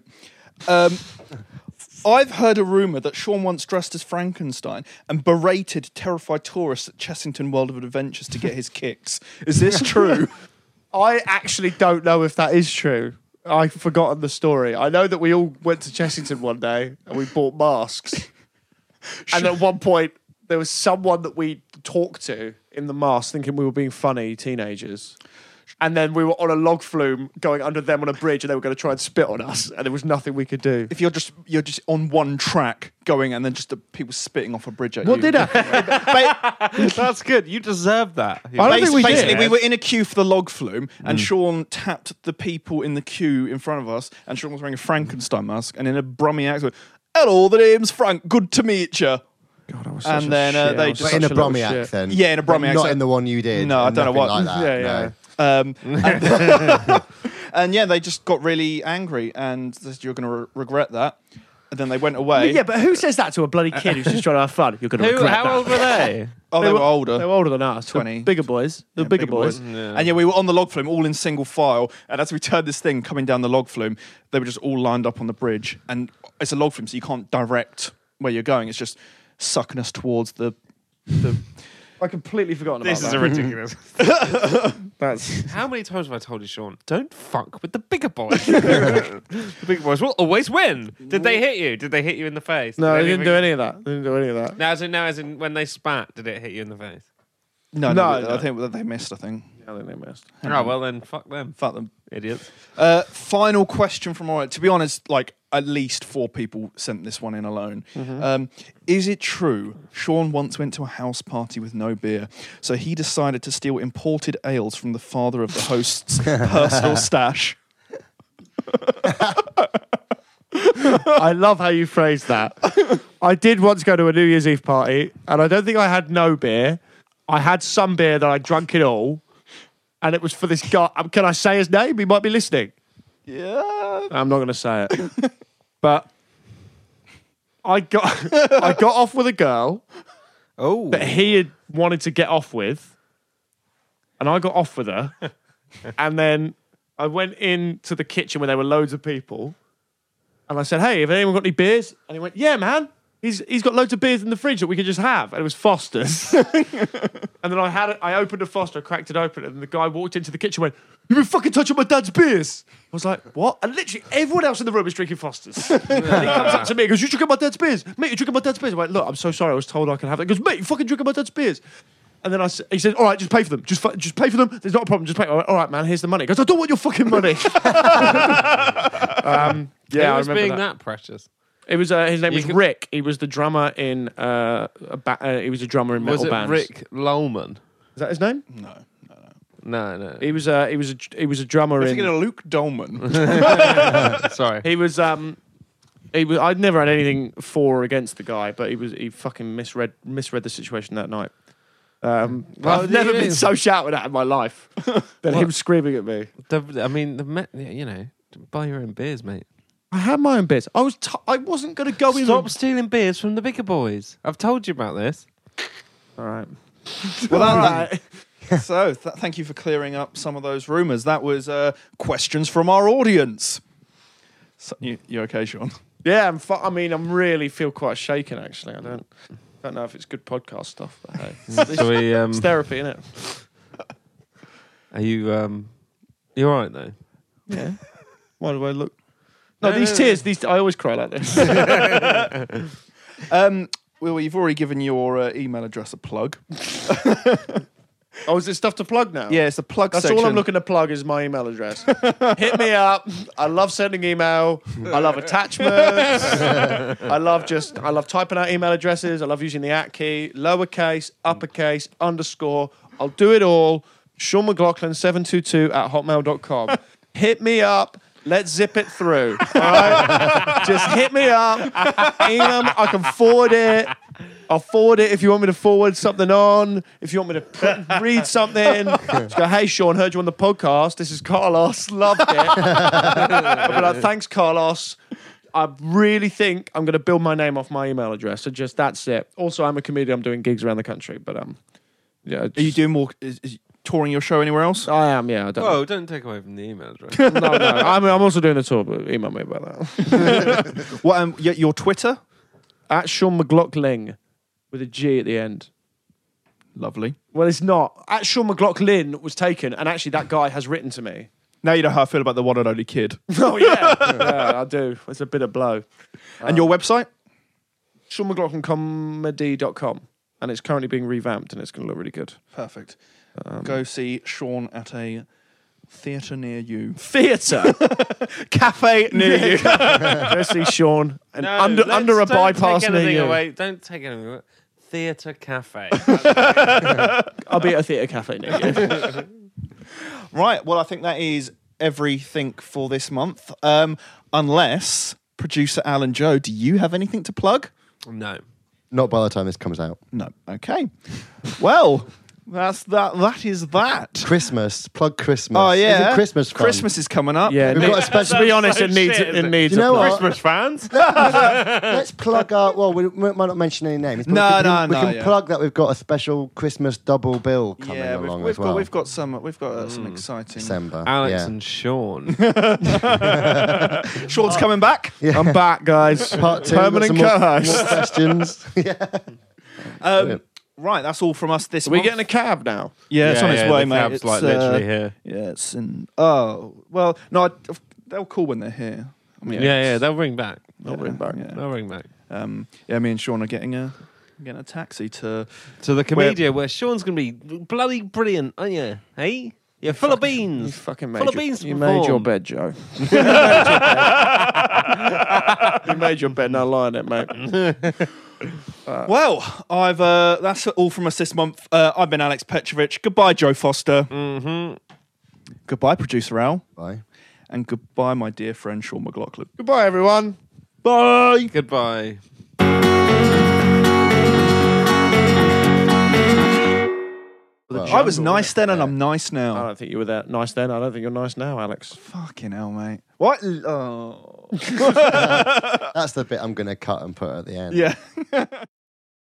Speaker 1: I've heard a rumour that Sean once dressed as Frankenstein and berated terrified tourists at Chessington World of Adventures to get his kicks. Is this true?
Speaker 4: I actually don't know if that is true. I've forgotten the story. I know that we all went to Chessington one day and we bought masks. And at one point, there was someone that we talked to in the mask thinking we were being funny teenagers. And then we were on a log flume going under them on a bridge and they were going to try and spit on us. And there was nothing we could do.
Speaker 1: If you're just on one track going and then just the people spitting off a bridge at
Speaker 4: What
Speaker 1: you.
Speaker 4: did happen?
Speaker 2: That's good. You deserve that.
Speaker 4: I don't think we did.
Speaker 1: Basically, we were in a queue for the log flume, and Sean tapped the people in the queue in front of us, and Sean was wearing a Frankenstein mask, and in a Brummy accent, "Hello, the name's Frank. Good to meet you."
Speaker 4: God, I was
Speaker 1: And then they just
Speaker 3: But in a Brummy
Speaker 4: little shit.
Speaker 3: accent.
Speaker 1: Yeah, in a Brummy
Speaker 3: Not
Speaker 1: accent.
Speaker 3: in the one you did.
Speaker 1: No, I don't know
Speaker 3: Nothing
Speaker 1: what-
Speaker 3: Like that.
Speaker 4: Yeah,
Speaker 3: no.
Speaker 4: yeah.
Speaker 1: And yeah, they just got really angry, and said, "You're going to regret that." And then they went away.
Speaker 4: Yeah, but who says that to a bloody kid who's just trying to have fun? You're going to regret
Speaker 2: How
Speaker 4: that.
Speaker 2: old were they?
Speaker 1: Oh, they were older.
Speaker 4: They were older than us.
Speaker 1: 20.
Speaker 4: Bigger boys. The
Speaker 1: Yeah,
Speaker 4: bigger boys.
Speaker 1: And yeah, we were on the log flume, all in single file. And as we turned this thing coming down the log flume, they were just all lined up on the bridge. And it's a log flume, so you can't direct where you're going. It's just sucking us towards the
Speaker 4: I completely forgotten about
Speaker 2: This is
Speaker 4: that.
Speaker 2: ridiculous.
Speaker 4: That's
Speaker 2: How many times have I told you, Sean? Don't fuck with the bigger boys. The bigger boys will always win. Did they hit you? Did they hit you in the face?
Speaker 4: No,
Speaker 2: Did
Speaker 4: they didn't do
Speaker 2: anything-
Speaker 4: any of that. They didn't do any of that.
Speaker 2: Now, as in when they spat, did it hit you in the face?
Speaker 1: No,
Speaker 4: No,
Speaker 1: I think they missed. I think.
Speaker 4: I think they missed.
Speaker 2: Oh, well then, fuck them.
Speaker 1: Fuck them.
Speaker 2: Idiots.
Speaker 1: Final question from all. To be honest, like at least 4 people sent this one in alone. Is it true Sean once went to a house party with no beer, so he decided to steal imported ales from the father of the host's personal stash?
Speaker 4: I love how you phrased that. I did once go to a New Year's Eve party, and I don't think I had no beer. I had some beer that I drunk it all, and it was for this guy. Can I say his name? He might be listening.
Speaker 1: Yeah.
Speaker 4: I'm not going to say it. But I got off with a girl
Speaker 2: Oh.
Speaker 4: that he had wanted to get off with, and I got off with her. And then I went into the kitchen where there were loads of people, and I said, "Hey, have anyone got any beers?" And he went, "Yeah, man. He's got loads of beers in the fridge that we could just have." And it was Foster's. And then I opened a Foster, cracked it open, and the guy walked into the kitchen and went, "You've been fucking touching my dad's beers." I was like, "What?" And literally everyone else in the room is drinking Foster's. And he comes up to me and goes, "You drinking my dad's beers? Mate, you're drinking my dad's beers." I went, "Look, I'm so sorry, I was told I could have that." He goes, "Mate, you're fucking drinking my dad's beers." And then he said, "All right, just pay for them. Just pay for them. There's not a problem. Just pay." I went, "All right, man, here's the money." He goes, "I don't want your fucking money."
Speaker 2: Yeah,
Speaker 4: I
Speaker 2: was
Speaker 4: remember
Speaker 2: being
Speaker 4: that.
Speaker 2: that precious.
Speaker 4: It was his name was
Speaker 2: could-
Speaker 4: Rick. He was the drummer in he was a drummer in metal
Speaker 2: Was it
Speaker 4: bands.
Speaker 2: Rick Lolman?
Speaker 4: Is that his name?
Speaker 1: No.
Speaker 2: No.
Speaker 4: He was a drummer
Speaker 1: We're
Speaker 4: in.
Speaker 1: thinking of Luke Dolman.
Speaker 2: Sorry.
Speaker 4: He was I'd never had anything for or against the guy, but he fucking misread the situation that night. I've never been so shouted at in my life than him screaming at me.
Speaker 2: Buy your own beers, mate.
Speaker 4: I had my own beers. I wasn't going to go in.
Speaker 2: Stop stealing beers from the bigger boys. I've told you about this.
Speaker 4: All right.
Speaker 1: Well, so thank you for clearing up some of those rumours. That was questions from our audience. So, you okay, Sean?
Speaker 4: Yeah, I'm really feel quite shaken actually. I don't know if it's good podcast stuff, but hey,
Speaker 2: So we,
Speaker 4: it's therapy, isn't it?
Speaker 2: are you all right though?
Speaker 4: Yeah. Why do I look? No,
Speaker 2: No,
Speaker 4: these
Speaker 2: no,
Speaker 4: tears. I always cry like this.
Speaker 1: Well, you've already given your email address a plug.
Speaker 4: Oh, is there stuff to plug now?
Speaker 1: Yeah, it's the plug
Speaker 4: That's
Speaker 1: section.
Speaker 4: all I'm looking to plug is my email address. Hit me up. I love sending email. I love attachments. I love typing out email addresses. I love using the @ key, lowercase, uppercase, underscore. I'll do it all. Sean McLaughlin 722 at hotmail.com. Hit me up. Let's zip it through. All right? Just hit me up. Email me. I can forward it. I'll forward it if you want me to forward something on. If you want me to read something, just go, "Hey, Sean, heard you on the podcast. This is Carlos. Loved it." I'll be like, "Thanks, Carlos. I really think I'm going to build my name off my email address." So just that's it. Also, I'm a comedian. I'm doing gigs around the country. But yeah.
Speaker 1: Are you doing more? Is touring your show anywhere else?
Speaker 4: I am, yeah. I don't
Speaker 2: Whoa! Don't take away from the email address.
Speaker 4: No. I'm also doing a tour, but email me about that.
Speaker 1: What? Your Twitter?
Speaker 4: At Sean McLaughlin with a G at the end.
Speaker 1: Lovely.
Speaker 4: Well, it's not. At Sean McLaughlin was taken, and actually that guy has written to me.
Speaker 1: Now you know how I feel about the one and only kid.
Speaker 4: Oh, yeah. Yeah, I do. It's a bit of blow.
Speaker 1: And your website?
Speaker 4: SeanMcLaughlinComedy.com. And it's currently being revamped, and it's going to look really good.
Speaker 1: Perfect. Go see Sean at a theatre near you.
Speaker 4: Theatre.
Speaker 1: Cafe near you.
Speaker 4: Go see Sean and under a
Speaker 2: don't
Speaker 4: bypass
Speaker 2: take
Speaker 4: near
Speaker 2: anything
Speaker 4: you.
Speaker 2: away. Don't take anything away. Theatre cafe.
Speaker 4: I'll be at a theatre cafe near you.
Speaker 1: Right. Well, I think that is everything for this month. Unless producer Alan Joe, do you have anything to plug?
Speaker 2: No.
Speaker 3: Not by the time this comes out.
Speaker 1: No. Okay. Well, that's that. That is that.
Speaker 3: Christmas. Plug Christmas.
Speaker 1: Oh yeah.
Speaker 3: Isn't Christmas fun?
Speaker 1: Christmas is coming up.
Speaker 4: Yeah,
Speaker 3: We've got a special-
Speaker 4: to be honest, it needs
Speaker 2: shit,
Speaker 4: it
Speaker 2: isn't
Speaker 4: needs
Speaker 3: You know
Speaker 4: a plug.
Speaker 3: what?
Speaker 2: Christmas fans.
Speaker 3: Let's plug our. Well, we might not mention any names. But we can
Speaker 1: yeah.
Speaker 3: plug that we've got a special Christmas double bill coming
Speaker 1: Yeah,
Speaker 3: along
Speaker 1: we've
Speaker 3: as well.
Speaker 1: got some exciting.
Speaker 3: December.
Speaker 2: Alex
Speaker 3: yeah.
Speaker 2: and Sean.
Speaker 1: Sean's coming back.
Speaker 3: Yeah.
Speaker 4: I'm back, guys.
Speaker 3: Part 2. we've got
Speaker 4: Permanent
Speaker 3: some more
Speaker 4: co-host.
Speaker 3: questions. Yeah.
Speaker 1: Right, that's all from us this
Speaker 4: Are we
Speaker 1: month.
Speaker 4: getting a cab now?
Speaker 1: Yeah, it's on its way,
Speaker 2: the
Speaker 1: mate.
Speaker 2: cab's
Speaker 1: It's
Speaker 2: like literally here.
Speaker 1: Yeah, it's in. Oh, well, no, they'll call when they're here. I mean,
Speaker 2: Yeah, they'll ring back.
Speaker 4: They'll bring back.
Speaker 1: Yeah.
Speaker 2: They'll ring back.
Speaker 1: Yeah, me and Sean are getting a Getting a taxi to.
Speaker 2: To the Comedia, where Sean's going to be bloody brilliant, aren't you? Hey? You're full of
Speaker 4: You
Speaker 2: beans.
Speaker 4: fucking
Speaker 2: Full
Speaker 4: made
Speaker 2: of
Speaker 4: your,
Speaker 2: beans to
Speaker 4: you made your
Speaker 2: perform.
Speaker 4: bed, Joe. You made your bed. No lie on it, mate.
Speaker 1: Well, I've that's all from us this month. I've been Alex Petrovic. Goodbye, Joe Foster.
Speaker 2: Mm-hmm.
Speaker 1: Goodbye, producer Al.
Speaker 3: Bye.
Speaker 1: And goodbye, my dear friend Sean McLaughlin.
Speaker 4: Goodbye, everyone.
Speaker 1: Bye.
Speaker 2: Goodbye.
Speaker 1: I was nice then, and I'm nice
Speaker 4: I
Speaker 1: now.
Speaker 4: don't think you were that nice then. I don't think you're nice now, Alex.
Speaker 1: Fucking hell, mate. What? Oh.
Speaker 3: That's the bit I'm going to cut and put at the end.
Speaker 1: Yeah.